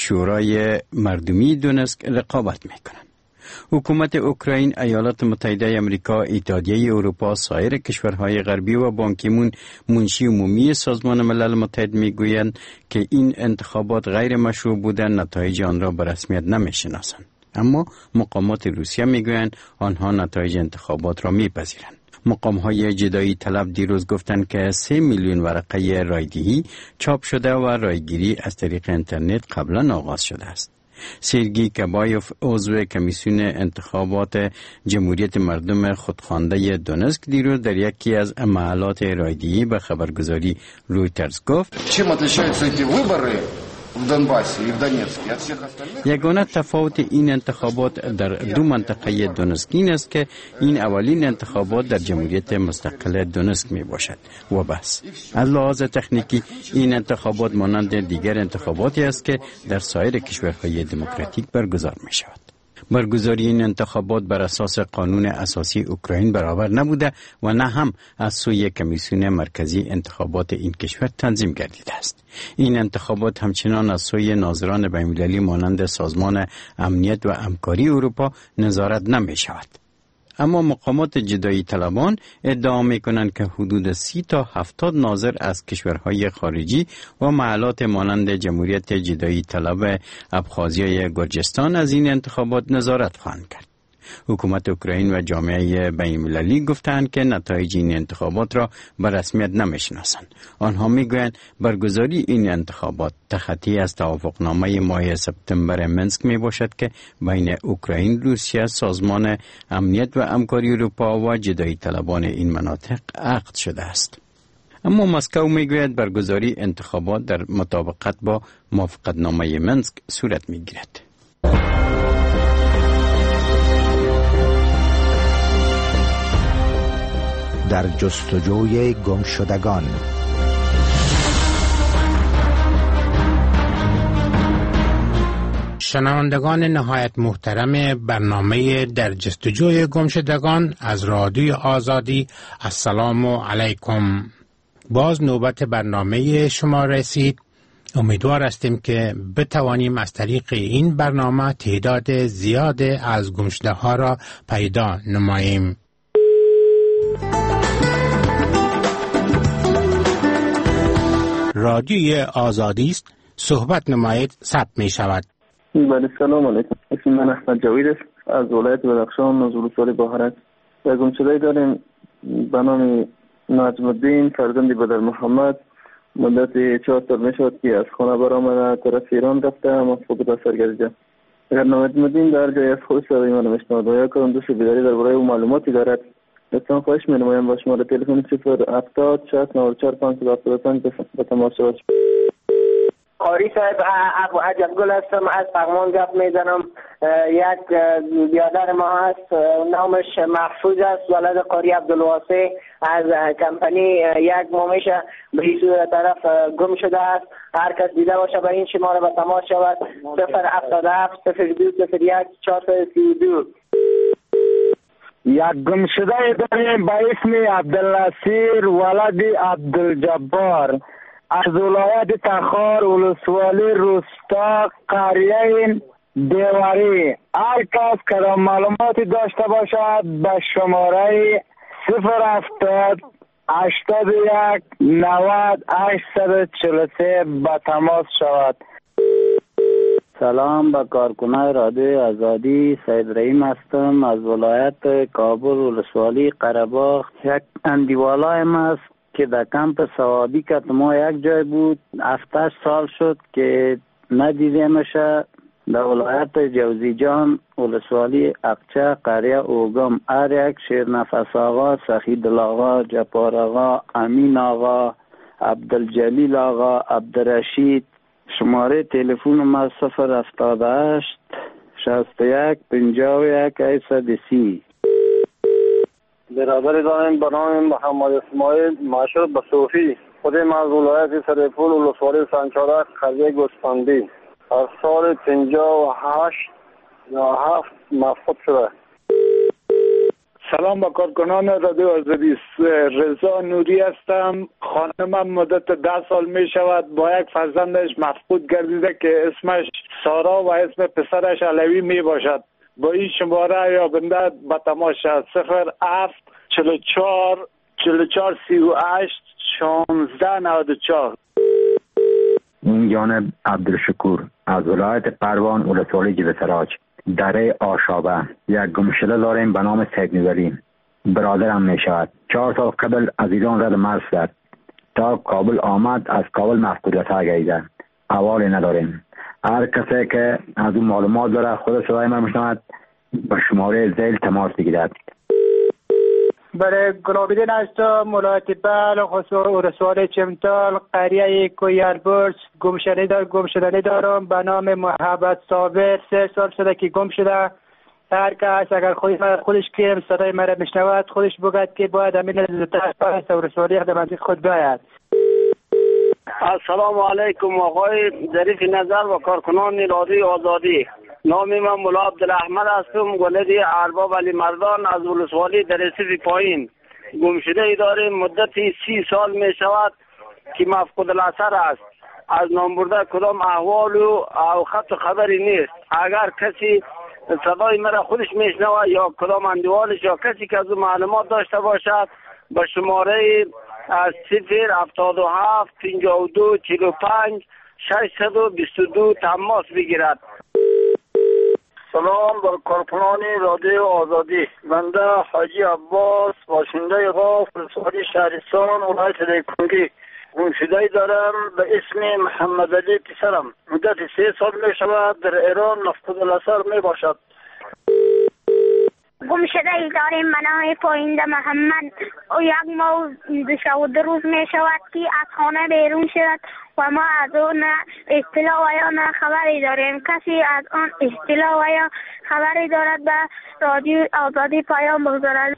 شورای مردمی دونسک رقابت میکنند. حکومت اوکراین، ایالات متحده آمریکا، اتحادیه اروپا، سایر کشورهای غربی و بان کی مون منشی عمومی سازمان ملل متحد میگویند که این انتخابات غیر مشروع بودن، نتایج آن را به رسمیت نمیشناسند. اما مقامات روسیه میگویند آنها نتایج انتخابات را میپذیرند. مقام‌های جدایی طلب دیروز گفتند که سه میلیون ورقه رایدهی چاپ شده و رایگیری از طریق اینترنت قبلا آغاز شده است. سرگی کبایوف عضو کمیسیون انتخابات جمهوریت مردم خودخوانده دونسک دیروز در یکی از محلات رایدهی به خبرگزاری رویترز گفت چیم отличаются эти выборы в Донбассе и в Донецке от всех остальных؟ یگانه تفاوت این انتخابات در دو منطقه دونسک این است که این اولین انتخابات در جمهوریت مستقل دونسک می باشد و بس. از لحاظ تکنیکی این انتخابات مانند دیگر انتخاباتی است که در سایر کشورهای دموکراتیک برگزار می شود. برگزاری این انتخابات بر اساس قانون اساسی اوکراین برابر نبوده و نه هم از سوی کمیسیون مرکزی انتخابات این کشور تنظیم گردیده است. این انتخابات همچنان از سوی ناظران بین‌المللی مانند سازمان امنیت و همکاری اروپا نظارت نمی شود. اما مقامات جدایی طلبان ادعا می کنند که حدود سی تا هفتاد ناظر از کشورهای خارجی و محلات مانند جمهوریت جدایی طلب ابخازیای گرجستان از این انتخابات نظارت خواهند کرد. حکومت اوکراین و جامعه بین المللی گفتند که نتایج این انتخابات را به رسمیت نمیشناسند. آنها میگویند برگزاری این انتخابات تخطی از توافقنامه ماه سپتامبر منسک می باشد که بین اوکراین، روسیه، سازمان امنیت و همکاری اروپا و جدایی طلبان این مناطق عقد شده است. اما مسکو میگوید برگزاری انتخابات در مطابقت با موافقتنامه منسک صورت میگیرد. در جستجوی گمشدگان. شنوندگان نهایت محترم برنامه در جستجوی گمشدگان از رادیوی آزادی، السلام علیکم. باز نوبت برنامه شما رسید. امیدوار هستیم که بتوانیم از طریق این برنامه تعداد زیاد از گمشده ها را پیدا نماییم. رادیوی آزادی است، صحبت نمایید، ثبت می شود. بله، سلام علیکم. اسم من احمد جاوید است، از ولایت بدخشان، از ولسوالی بهارک. و گمشده‌ای داریم به نام نجم الدین فرزند بدر محمد. مدت چهار سال می شود که از خانه برآمده طرف ایران رفته، اما فقط سرگردیده. اگر نجم الدین در جای از خود صدای من میشنود و یا کدام دوست بیداری درباره او معلوماتی دارد، لطفا خواهش می نمایم با شماره تلفن صفر هفتاد شصت نود و چهار پانصد و هفتاد و پنج به تماس شود. قاری صاحب، ابو عجب گل هستم، از پغمان گپ میزنم. یک بیادر ما هست، نامش محفوظ است، ولد قاری عبدالواسع، از کمپانی یک مامیش به این طرف گم شده است. هر کس دیده باشه به این شماره به تماس شود. صفر هفتاد و هفت صفر دو صفر یک چهارصد و سی و دو. یک گمشده داریم به اسم عبدالنصیر ولد عبدالجبار، از ولایت تخار، ولسوالی روستا، قریه دیواری. هر کس که معلوماتی داشته باشد به شماره صفر هفتاد هشتاد و یک نود هشتصد و چهل و سه به تماس شود. سلام، به کارکنان رادیو آزادی، سید رحیم هستم، از ولایت کابل، ولسوالی قره‌باغ. یک اندیوالایم است که در کمپ ثوابی که ما یک جای بود، هفتش سال شد که ندیدیمش. در ولایت جوزیجان، ولسوالی اقچه، قریه اوگم، هر یک شیرنفس آقا، سخیدل آقا، جپار آقا، امین آقا، عبدالجلیل آقا، عبدالرشید. شماره تلفن ما صفر هفتاد و هشت شصت و یک پنجاه و یک هشتصد و سی. برادر داریم به نام محمد اسماعیل معشوق به صوفی. خود من از ولایت سرپول، ولسوالی سنچارک، قریه گوسفندی، از سال پنجاه و هشت یا هفت مفقود شده. سلام، با کارکنان رادیو آزادی، رضا نوری هستم. خانمم مدت ده سال می شود با یک فرزندش مفقود گردیده که اسمش سارا و اسم پسرش علوی می باشد. با این شماره یا بنده به تماس شد. صفر هفت چهل و چهار چهل و چهار سی و هشت شانزده نود و چهار. این جانب عبدالشکور، از ولایت پروان، ولسوالی جبه‌سراج، دره آشابه. یک گمشده داریم به نام سید نوری، برادرم می شود. چهار سال قبل از ایران رد مرز کرد، تا کابل آمد، از کابل مفقودیت ها گردیده. احوالی نداریم. هر کسی که از اون معلومات داره خود صدای من میشنود به شماره ذیل تماس بگیرد. برای گلابیدین هستم، ولایت بل، ولسوالی چمتال، قریه کویالبرز. گمشده دار گمشدنی دارم به نام محبت صابر. سه سال شده که گم شده. هر کس اگر خودش خودش که صدای مرا میشنود خودش بگد که باید همین زودتر ولسوالی در منطقه خود باید. السلام علیکم آقای ظریف نظر و کارکنان رادیو آزادی. نام من مولا عبدالاحمد هستم، ولد ارباب علی مردان، از ولسوالی در رسیف پایین. گمشده ای داریم مدتی سی سال می شود که مفقود الاثر است. از نام برده کدام احوال و او خط و خبری نیست. اگر کسی صدای مرا خودش میشنوه یا کدام اندوالش یا کسی که از معلومات داشته باشد با شماره از صفر هفتاد و هفت پنجاه و دو چهل و پنج ششصد و بیست و دو تماس بگیرد. سلام بر کارکنان رادیو آزادی. بنده حاجی عباس باشنده قاف ولسوالی شهرستان ولایت کنگی گمشده‌ای دارم به اسم محمد علی پسرم. مدت سه سال می شود در ایران مفقود الاثر می باشد. گمشده‌ای داریم به نام پاینده محمد. او یک ماه و دو روز می شود که از خانه بیرون شد و ما از اون اطلاع و یا نه خبری داریم. کسی از آن اطلاع و یا خبری دارد به رادیو آزادی پیام بگذارد.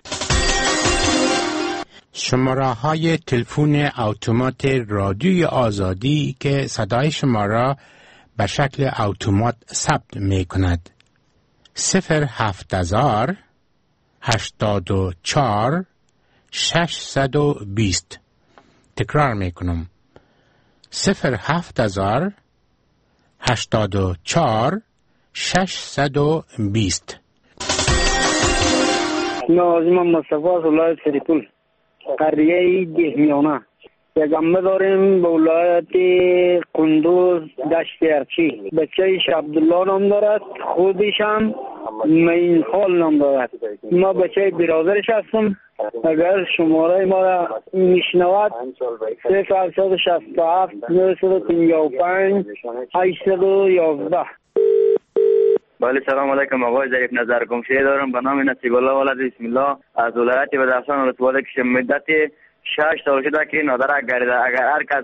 شماره های تلفن اتومات رادیوی آزادی که صدای شما را به شکل اتومات ثبت می کند: صفر هفت هزار هشتاد و چهار ششصد و بیست. تکرار می کنم: صفر هفت هزار هشتاد و چهار ششصد و بیست. نازم مصطفی از ولایت سریپول قریه دهمیانه. یک عمه داریم به ولایت قندوز دشت ارچی. بچهش عبدالله نام دارد، خودش هم معین خال نام دارد. ما بچه برادرش هستم. اگر شماره ما را میشنود صفر هفتصد و شصت و هفت نهصد و پنجاه و پنج هشتصد و یازده. بله سلام علیکم. آقای ظریف نظر گمشده دارم به نام نصیب الله ولد بسم الله از ولایت بدخشان ولسوالی که مدت شش سال شده که نادر گردیده. اگر هر کس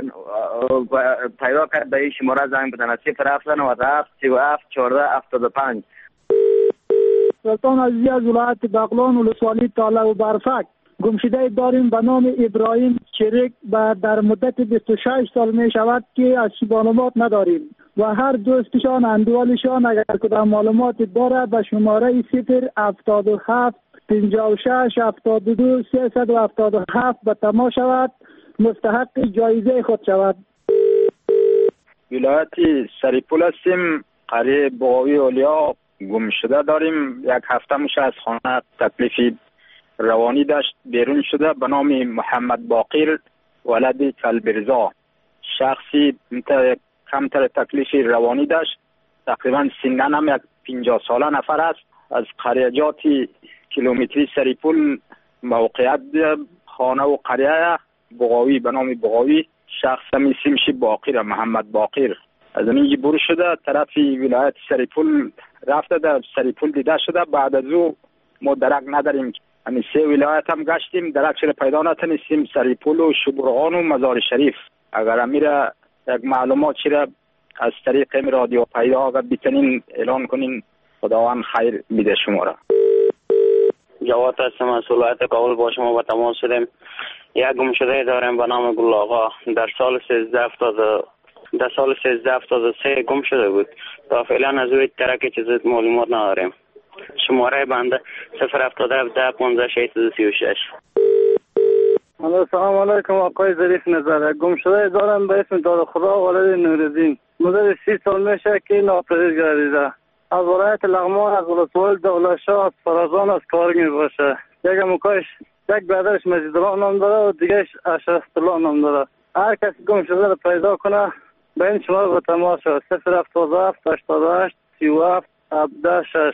پیدا کرد به این شماره زنگ بزنه صفر هفت نود و هفت سی و هفت چهارده هفتاد و پنج. سلطان عزیزی از ولایت بغلان ولسوالی تاله و برفک. گمشده داریم به نام ابراهیم چریک و در مدت بیست و شش سال می شود که از معلومات نداریم و هر دوستشان اندوالشان اگر کدام معلومات دارد به شماره صفر هفتاد و هفت پنجاه و شش هفتاد و دو سیصد و هفتاد و هفت به تماس شود مستحق جایزه خود شود. ولایت سریپول هستیم، قریه بغاوی اولیا. گمشده داریم. یک هفته میشه از خانه تکلیف روانی داشت بیرون شده به نام محمد باقر ولد کلبرزا. شخصی کمتر تکلیف روانی داشت. تقریبا سنن هم یک پنجاه ساله نفر است. از قریجات کیلومتری سریپول موقعیت خانه و قریه بغاوی به نام بغاوی. شخص هم اسمش باقر محمد باقر. از اینجا برو شده طرف ولایت سریپول رفته در سریپول دیده شده. بعد از او ما درک نداریم. همین سه ولایت هم گشتیم درک چرا پیدا نتونستیم. سریپول و شبرغان و مزار شریف. اگر میره یک معلومات چرا از طریق رادیو پیدا اگر بتونین اعلان کنین خداوند خیر میده شما را. جواد هستم از ولایت کابل با شما با تماس شدیم. یک گمشده داریم به نام گل آقا. در سال سیزده هفتاد در سال سیزده هفتاد و سه گم شده بود. تا فعلا از روی ترک چیز معلومات نداریم. شماره بنده صفر هفتاد هفت ده پانزده ششصد و سی و شش. سلام علیکم آقای ظریف نظر. گمشده دارم به اسم داد خدا ولد نورالدین. مدت سی سال میشه که ناپدید گردیده. از ولایت لغمان از ولسوالی دولتشاه از فرزان از کار می باشه. یک مکاش یک برادرش مجید الله نام داره و دیگهش اشرف الله نام داره. هر کسی گم شده رو پیدا کنه به این شماره با تماس شد صفر هفتاد و هفت هشتاد و هشت سی و هفت هفده شش.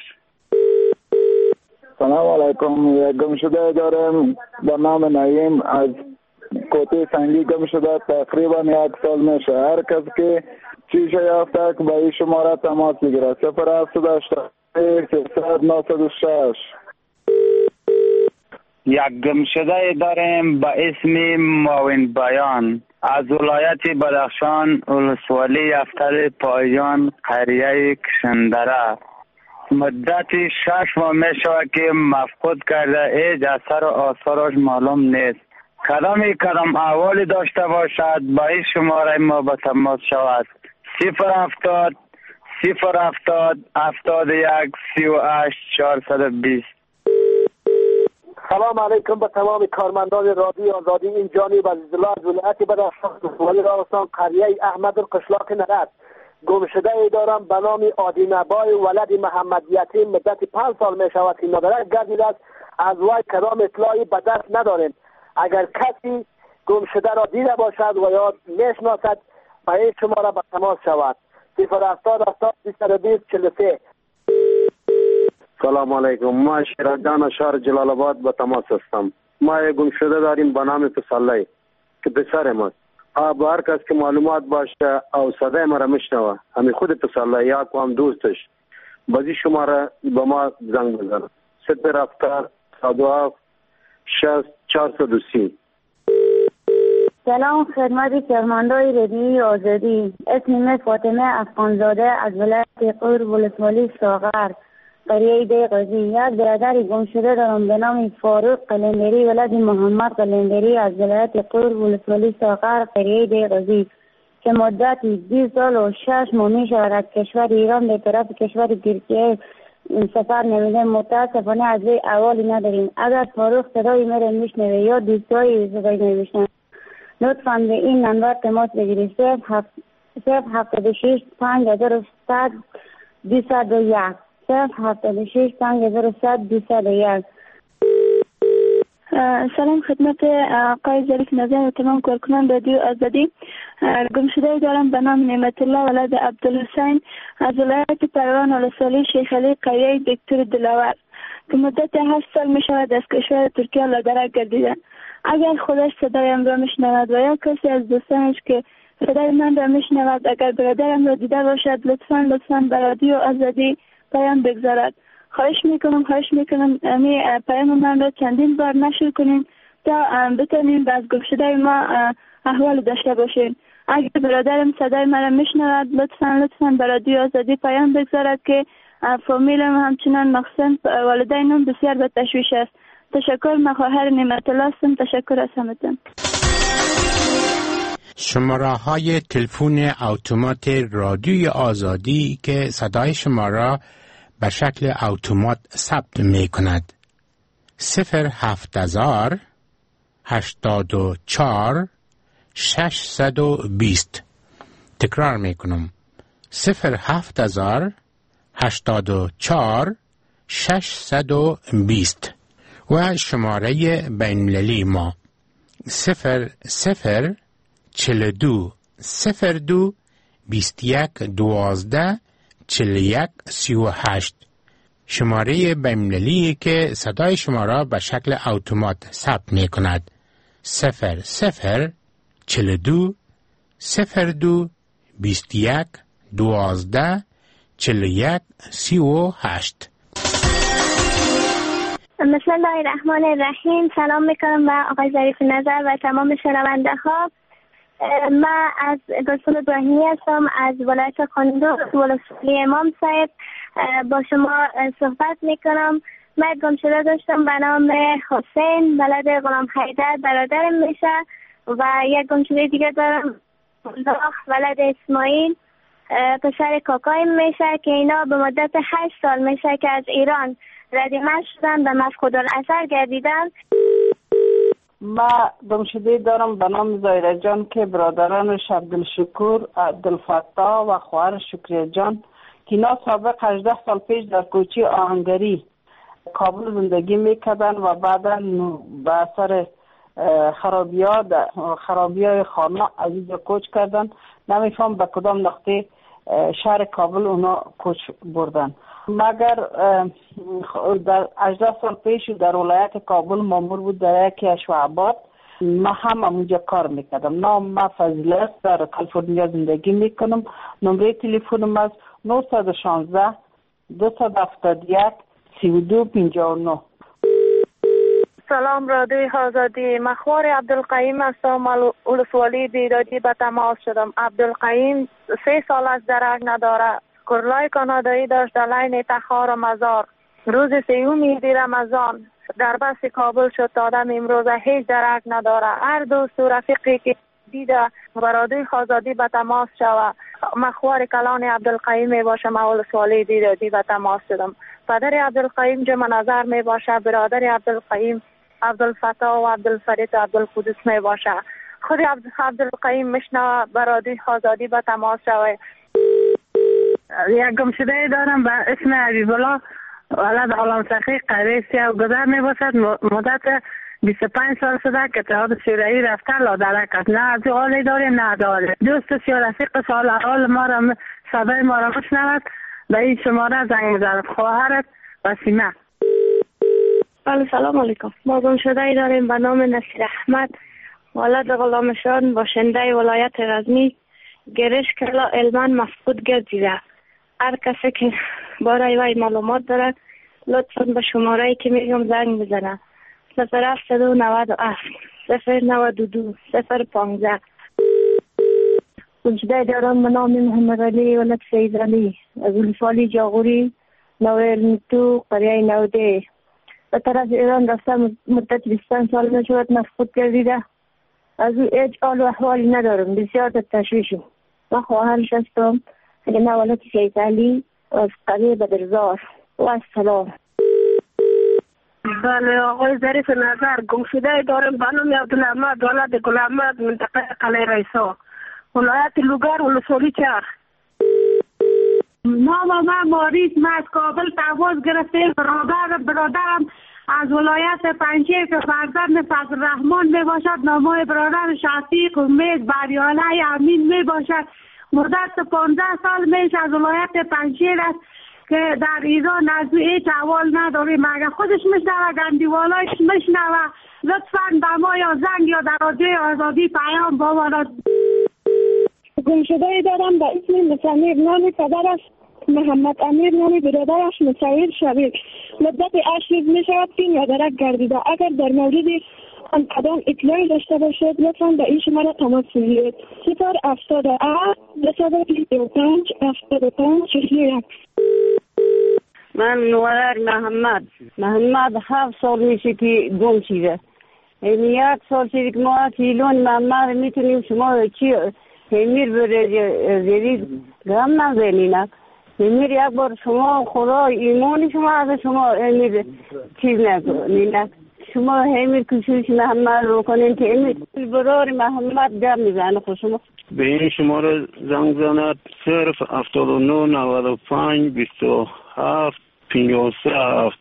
سلام علیکم. یک گم شده دارم به نام نعیم از کوته سنگی گم شده. تقریبا یک سال میشه. هر کس که چیز یافته که به این شماره تماس بگیره صفر هفت هشت سیصد نود و شش. یک گمشده داریم به اسم معاون بیان از ولایت بدخشان ولسوالی یفتل پایان قریه کشندره. مدت شش ماه می شود که مفقود کرده. ایج اثر و آثارش معلوم نیست. کدام کدام احوالی داشته باشد به این شماره ما به تماس شود صفر هفتاد صفر هفتاد هفتاد یک سی و هشت چهارصد و بیست. سلام علیکم به تمام کارمندان رادیو آزادی. این جانب عزیزالله از ولایت بدخشان ولسوالی راستان قریه احمد القشلاق نرد. گمشده ای دارم به نام آدینبای ولد محمد یتیم. مدت پنج سال می شود که نادرک گردیده است. از وی کدام اطلاعی به دست نداریم. اگر کسی گمشده را دیده باشد و یا میشناسد به این شماره به تماس شود صفر هفتاد هفتاد بیست و بیست چهل و سه. سلام علیکم. ما شیرجان شهر جلال آباد به تماس هستم. ما یک گم شده داریم به نام پسرلی که پسر ماست. با هر کس که معلومات باشه او صدای ما را میشنوه، همین خود پسرلی یا هم دوستش بازی شما را به ما زنگ بزنه. صفر هفتاد صد و هفت شصت چهارصد و سی. سلام خدمت فرماندار رادیوی آزادی. اسمم فاطمه افغانزاده از ولایت قور ولسوالی ساغر قریه دی قاضی. یک برادر گم شده دارم به نام فاروق قلندری ولد محمد قلندری از ولایت قور ولسوالی ساغر قریه دی قاضی که مدت بیست سال و شش ماه می شود از کشور ایران به طرف کشور ترکیه سفر نمیده. متاسفانه از وی احوالی نداریم. اگر فاروق صدای مرا میشنوه یا دوستای صدای نمیشنوه لطفاً به این نمبر تماس بگیرید. صفر هفتاد و شش پنج هزار و صد دویست و یک صفر هفتاد و شش پنج هزار و صد دویست و یک. سلام خدمت آقای ظریف نظر و تمام کارکنان رادیو آزادی. گم شده دارم به نام نعمت الله ولد عبدالحسین از ولایت پروان ولسوالی شیخ علی قریه دکتر دلاور که مدت هشت سال می شود از کشور ترکیه لادرک گردیده. اگر خودش صدایم را میشنود و یا کسی از دوستانش که صدای من را میشنود اگر برادرم را دیده باشد لطفاً لطفاً به رادیو آزادی پیام بگذارد. خواهش میکنم خواهش میکنم امی پیام من را چندین بار نشر کنین تا بتونیم از گم شده ما احوال داشته باشیم. اگر برادرم صدای من را میشنود لطفاً لطفاً به رادیو آزادی پیام بگذارد که فامیلم همچنان مخصوصاً والدینم بسیار به تشویش است. تشکر. من خواهر نعمت الله هستم. تشکر از همتون. شماره های تلفن اتومات رادیوی آزادی که صدای شما را به شکل اتومات ثبت می کند: صفر هفت هزار هشتاد و چهار ششصد و بیست. تکرار می کنم: صفر هفت هزار هشتاد و چهار ششصد و بیست. و شماره بین‌المللی ما صفر صفر چهل و دو صفر دو بیست و یک دوازده چهل و یک سی و هشت. شماره بین‌المللی که صدای شما را به شکل اتومات ثبت می کند: صفر صفر چهل و دو صفر دو بیست و یک دوازده چهل و یک سی و هشت. بسم الله الرحمن الرحیم. سلام میکنم به آقای ظریف نظر و تمام شنونده ها. من از گلسون ابراهیمی هستم از ولایت قندوز ولسوالی امام صاحب با شما صحبت میکنم. من گم شده داشتم به نام حسین ولد غلام حیدر برادرم میشه و یک گم شده دیگه دارم ولد اسماعیل پسر کاکایم میشه که اینا به مدت هشت سال میشه که از ایران ردیمه شدن و مفقود الاثر گردیدن. ما گمشده دارم به نام زایره جان که برادرانش عبدالشکور، عبدالفتاح و خواهر شکریه جان که اینا سابق هجده سال پیش در کوچی آهنگری کابل زندگی میکردن و بعدا به اثر خرابی ها خرابی های خانه از اینجا کوچ کردن. نمیفهم به کدام نقطه شهر کابل اونا کوچ بردن. مگر در هجده سال پیش در ولایت کابل مامور بود در یکی از شعبات. ما هم اونجا کار میکردم. نام ما فضیل است، در کالیفرنیا زندگی میکنم. نمره تلفنم از نه یک شش دو هفت یک سی و دو پنجاه و نه. سلام رادیوی آزادی. مخوار عبدالقیم هستم. ولسوالی بیدادی به تماس شدم. عبدالقیم سه سال از درک نداره. کرلای کانادایی داشت در لین تخار و مزار. روز سیوم دی رمضان در بس کابل شد تا آدم امروز هیچ درک نداره. هر دوست و رفیقی که دیده برادوی آزادی به تماس شوه. مخوار کلان عبدالقیم می باشه. ما ولسوالی بیدادی به تماس شدم. پدر عبدالقیم جمع نظر می باشه. برادر عبدالقیم عبدالفتاح و عبدالفرید و عبدالقدس می باشه. خود عبدالقیم میشنوه برادوی آزادی به تماس شوه. یک گمشده دارم به اسم حبیب الله ولد غلام سخی قریه سیاه گذر می باشد. مدت بیست و پنج سال شده که اتحاد شوروی رفته لادرک است. نه از حالی داریم نه داریم. دوست سیاه رفیق سال حال ما را صدای ما را بشنود به این شماره زنگ میزند. خواهرت بسیمه. بله سلام علیکم. ما گم شده ای داریم به نام نصیر احمد، ولد غلامشان، باشنده ولایت غزنی. گرش کلا علمان مفقود گردیده. هر کسی که برای وی معلومات داره لطفاً به شماره ای که میگم زنگ بزنه. صفر هفت دو نود و هفت صفر نود و دو صفر پانزده. گمشده دارم به نام محمد علی ولد سید علی از ولسوالی جاغوری نویر تو قریه نوده. به طرف ایران رفته مدت بیست سال نشود مفقود گردیده. از او هیچ حال و احوالی ندارم، بسیار در تشویشم. من خواهرش هستم اگه نه ولد سید علی از قریه بدرزار. و السلام. بله آقای ظریف نظر، گمشده دارم به نام عبدالاحمد ولد گلاحمد منطقه قلعه رئیسا ولایت لوگر ولسوالی چرخ. نام من ماریس، من از کابل تماس گرفتیم. برادر برادرم از ولایت پنجشیر که فرزند فضل رحمان می باشد، نامای برادر شفیق امید بریاله امین می باشد. مدت پانزده سال میش از ولایت پنجشیر است که در ایران از او هیچ احوال نداریم. اگر خودش میشنوه گندیوالایش میشنوه لطفاً به ما یا زنگ یا در رادیوی آزادی پیام بماند. گمشده دارم به اسم مصنف، نام پدرش محمد امیر، نام برادرش مصور شبیر. مدت هشت روز می شود که مادرک گردیده. اگر در مورد آن قدم اطلاعی داشته باشد لطفاً به این شماره تماس بگیرید. صفر هفتاد و هفت دویست و بیست و پنج هفتاد و پنج چهل و یک. من نوار محمد محمد هفت سال میشه که گم شده. این یک سال شده که ما کیلون محمد میتونیم شما چی امیر بره زیدید گم نزنینک. امیر یک بار شما خدا ایمان شما از شما امیر چیز نکنینک. شما امیر کشوش محمد رو کنین که امیر برار محمد گم میزنه. خود شما به این شماره زنگ زند صرف هفتاد و نه نود و پنج بیست و هفت پنجاه و سه هفت.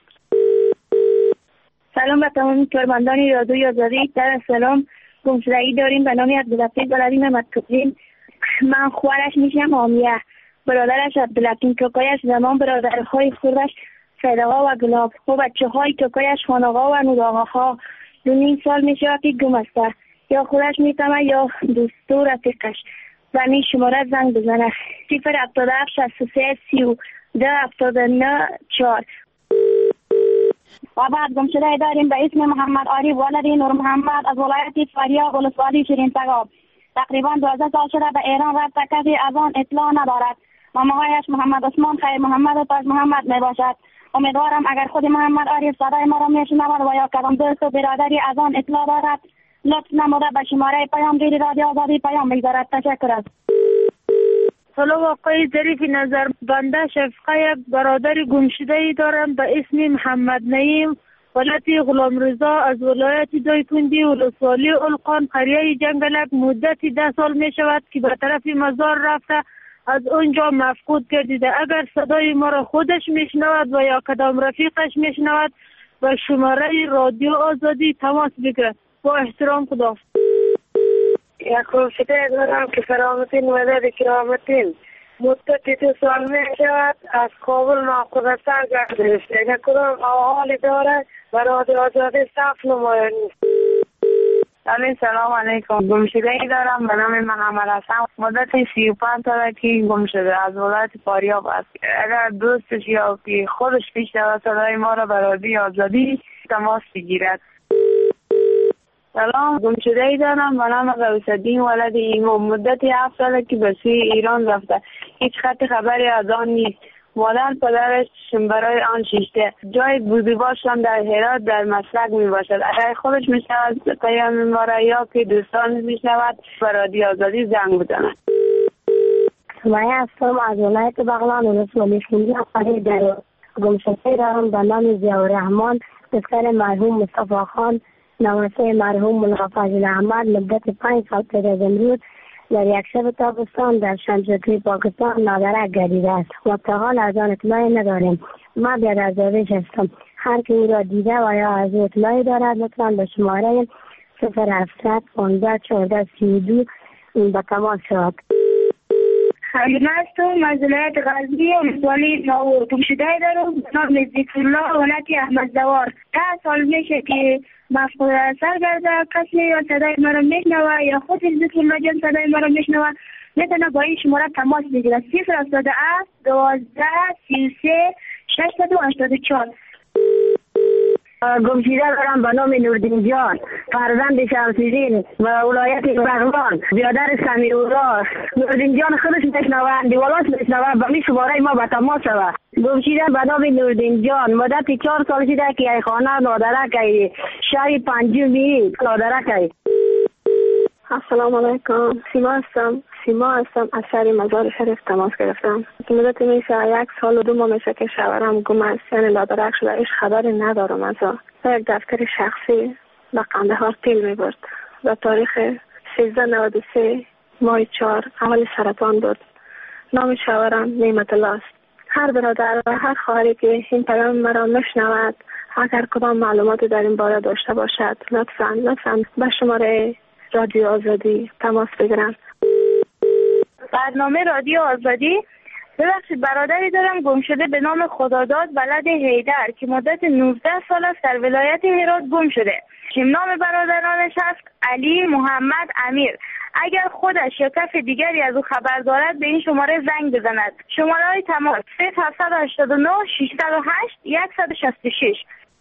سلام به تمام کارمندان رادیوی آزادی. در سلام گمشده ای داریم به نام عبداللطیف بلدی متکبین. من خوارش میشم حامیه، برادرش عبداللطیف، کاکایش زمان، برادرهای خوردش صدقا و گلاب و بچه های کاکایش خانقا و نوراغاها. دو نیم سال میشه که گم است. یا خودش میتمه یا دوست و رفیقش. و این شماره زنگ بزنه صفر هفتاد و هفت شصت و سه سی و ده هفتاد و نه چهار. و بعد گمشده داریم به اسم محمد عارف ولد نور محمد از ولایت فاریاب ولسوالی شیرین تگاب. تقریبا دوازده سال شده به ایران رفته، کسی از آن اطلاع ندارد. ماماهایش محمد عثمان، خیر محمد و تاج محمد می باشد. امیدوارم اگر خود محمد عارف صدای ما را میشنود و یا کدام دوست و برادری از آن اطلاع دارد لطف نموده به شماره پیام گیری رادیو آزادی پیام بگذارد. تشکر است. سلام آقای ظریف نظر، بنده شفقه برادر گمشده ای دارم به اسم محمد نعیم ولد غلام رضا از ولایت دایکندی ولسوالی القان قریه جنگلک. مدت ده سال می شود که به طرف مزار رفته، از اونجا مفقود گردیده. اگر صدای ما را خودش میشنود و یا کدام رفیقش میشنود و شماره رادیو آزادی تماس بگیرد. با احترام، خدا. یک گمشده دارم که فرامتین ولد کرامتین مدت دو سال می شود از کابل ناخودآگاه گردیده. اگر کدام احوالی دارد و رادیو آزادی صف نمایان نیست. سلام علیکم. گمشده ای دارم به نام محمد حسن، مدت سی و پنج ساله که گم شده، از ولایت فاریاب است. اگر دوستش یا که خودش پیشنهاد صدای ما را به رادیو آزادی تماس بگیرد. سلام، گمشده ای دارم به نام غوث‌الدین ولد ایمان، مدت هفت ساله که به سوی ایران رفته، هیچ خط خبری از آن نیست. مادر پدرش برای آن شیشته، جای بودیباشان در هرات در مسلک می باشد. اگر خودش می شود پیام ما را یا که دوستان می شود به رادیو آزادی زنگ بزند. سمیه هستم از ولایت بغلان ولسوالی شیرین تگاب. گمشده دارم به نام ضیاءالرحمن، پسر مرحوم مصطفی خان، نواسه مرحوم ملا فضل احمد. مدت پنج سال پیش از امروز در یک شب تابستان در شمشادری پاکستان نادرک گردیده است و تا حال از آن اطلاعی نداریم. من بی‌درزاویش هستم. هر که او را دیده و یا از اطلاعی دارد لطفاً به شماره صفر هفتصد پانزده چهارده سی و دو به تماس شود. حلیمه هستم از ولایت غزنی ولسوالی ناور. گمشده دارم به نام ذکرالله ولایت احمد زوار. ده سال میشه که مفقود اثر کرده. کسی یا صدای مرا میشنوه یا خود ذکرالله جان صدای مرا میشنوه میتونه با این شماره تماس بگیره. صفر هفتاد و هفت دوازده سی و سه ششصد و هشتاد و چهار. گمشده دارم به نام نوردین جان، فرزند شمس‌الدین و ولایت بغلان، برادر سمیرالله. نوردین جان خودش میشنوه، دیوالات میشنوه، به می شماره ما به تماس شوه. گمشده به نام نوردین جان، مدت چهار سال شده که ای خانه نادرک شهر پنجمی نادرک. السلام علیکم، سیما هستم سیما هستم از شهر مزار شریف تماس گرفتم. مدت میشه یک سال و دو ماه میشه که شوهرم گم است، یعنی لادرک شده. ایش خبری ندارم از آن. یک دفتر شخصی به قندهار تیل میبرد و تاریخ سیزده نود و سه ماه چهار اول سرطان بود. نام شوهرم نعمت الله است. هر برادر و هر خواهری که این پیام مرا میشنود اگر کدام معلوماتی در این باره داشته باشد لطفاً لطفاً به شماره رادیو آزادی تماس بگیرن. برنامه رادیو آزادی. ببخشید برادری دارم گم شده به نام خداداد ولد حیدر که مدت نوزده سال است در ولایت هرات گم شده. که نام برادرانش هست علی، محمد، امیر. اگر خودش یا کس دیگری از او خبر دارد به این شماره زنگ بزند. شماره های تماس صفر هفت هشت نه ششصد و هشت صد و شصت و شش.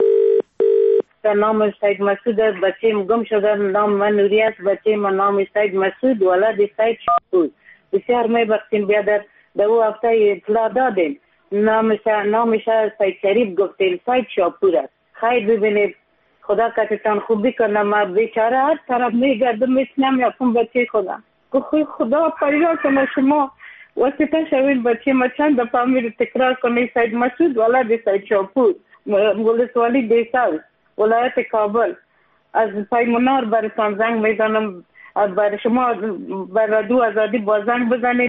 به نام سید مسعود است. بچه گم شده. نام من نوری است. بچه من نام سید مسعود ولد سید شاپور. بسیار میبخشیم بیادر در او هفته اطلاع دادیم. نامش نامش سید شریف گفتیم سید شاپور است. خیر ببینید خدا کتتان خوبی کنه. ما بیچاره هر طرف میگردم میشنم یکم بچه خدا گوی خدا پریاد کنه شما واسطه شوین بچه ما چند دفعه میره تکرار کنه سید مسعود ولد سید شاپور ولسوالی دیساو ولایت کابل. از پیمونار براتان زنگ میزنم برای شما بر رادیو آزادی با زنگ بزنید.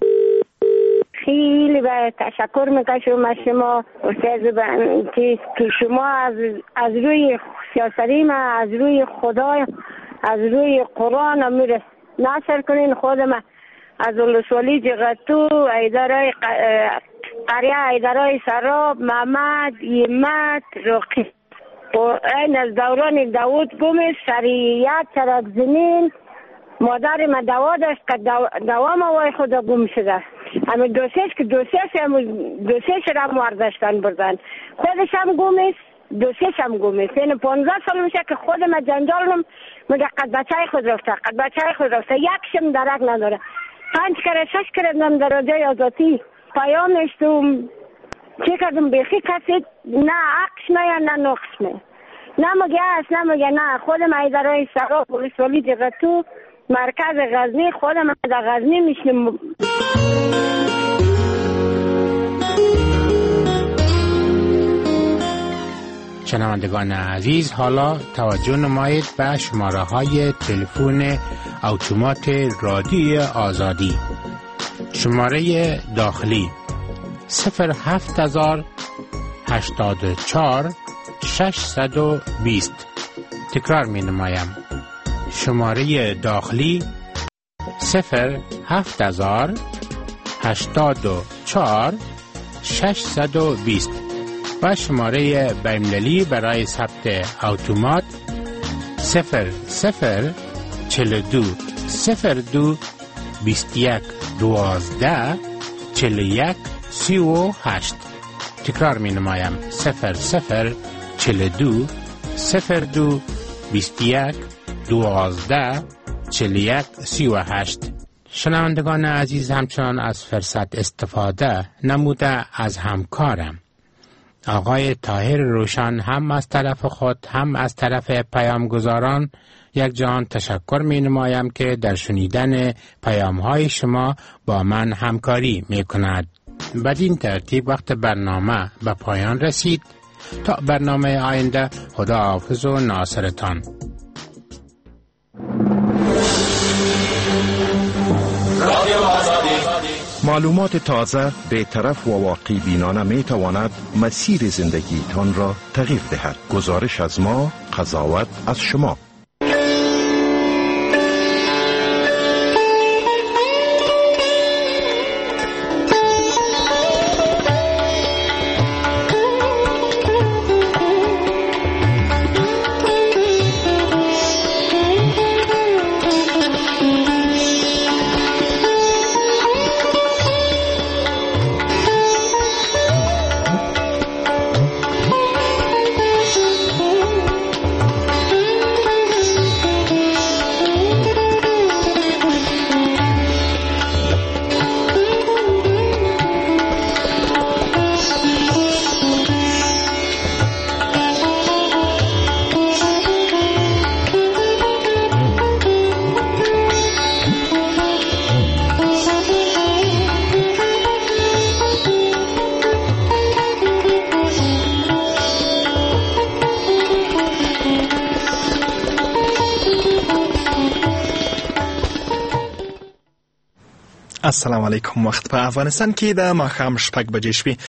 خیلی به تشکر میکنم از شما استاد که شما از از روی سیاسی ما از روی خدا از روی قرآن میره ناصر کنین. خودم از ولسوالی جغتو ایدارای قریه ایدارای سراب محمد یمت رقی و این از دوران داود گومش سریعت چرک زمین مادر من دوا داشت که دوام وای خدا گم شده. همه دوسیش که دوسیش هم دوسیش را مواردشتن بردن. خودش هم گم است دوسیش هم گم است. یعنی پانزده سال میشه که خودم از جنجالم میگه قد بچه خود رفته قد بچه خود رفته یکشم درک نداره. پنج کره شش کردم در رادیو آزادی پیام نشتم چه کردم بیخی کسی نه عکس نه یا نه نقص نه نمگه است نمگه نه. خودم ایدارای سراب ولسوالی جغتو مرکز غزنی خودم در غزنی میشنم. شنوندگان عزیز حالا توجه نمایید به شماره های تلفن اتومات رادیو آزادی. شماره داخلی صفر هفت هزار هشتاد و چهار ششصد و بیست. تکرار می نمایم. شماره داخلی صفر هفت هزار هشتاد و چهار ششصد و بیست و شماره بین‌المللی برای ثبت اتومات صفر صفر چهل و دو صفر دو بیست و یک دوازده چهل و یک سی و هشت. تکرار می نمایم. صفر صفر چهل و دو صفر دو بیست و یک دوازده چهل و یک سی و هشت. شنوندگان عزیز همچنان از فرصت استفاده نموده از همکارم آقای طاهر روشن هم از طرف خود هم از طرف پیامگزاران یک جهان تشکر می نمایم که در شنیدن پیام های شما با من همکاری می کند. بدین ترتیب وقت برنامه به پایان رسید. تا برنامه آینده خدا حافظ و ناصرتان. معلومات تازه، بی‌طرف و واقعی بینانه می تواند مسیر زندگی تان را تغییر دهد. گزارش از ما، قضاوت از شما. السلام علیکم. وخت په افغانستان کې د ماښام شپږ بجې شوې.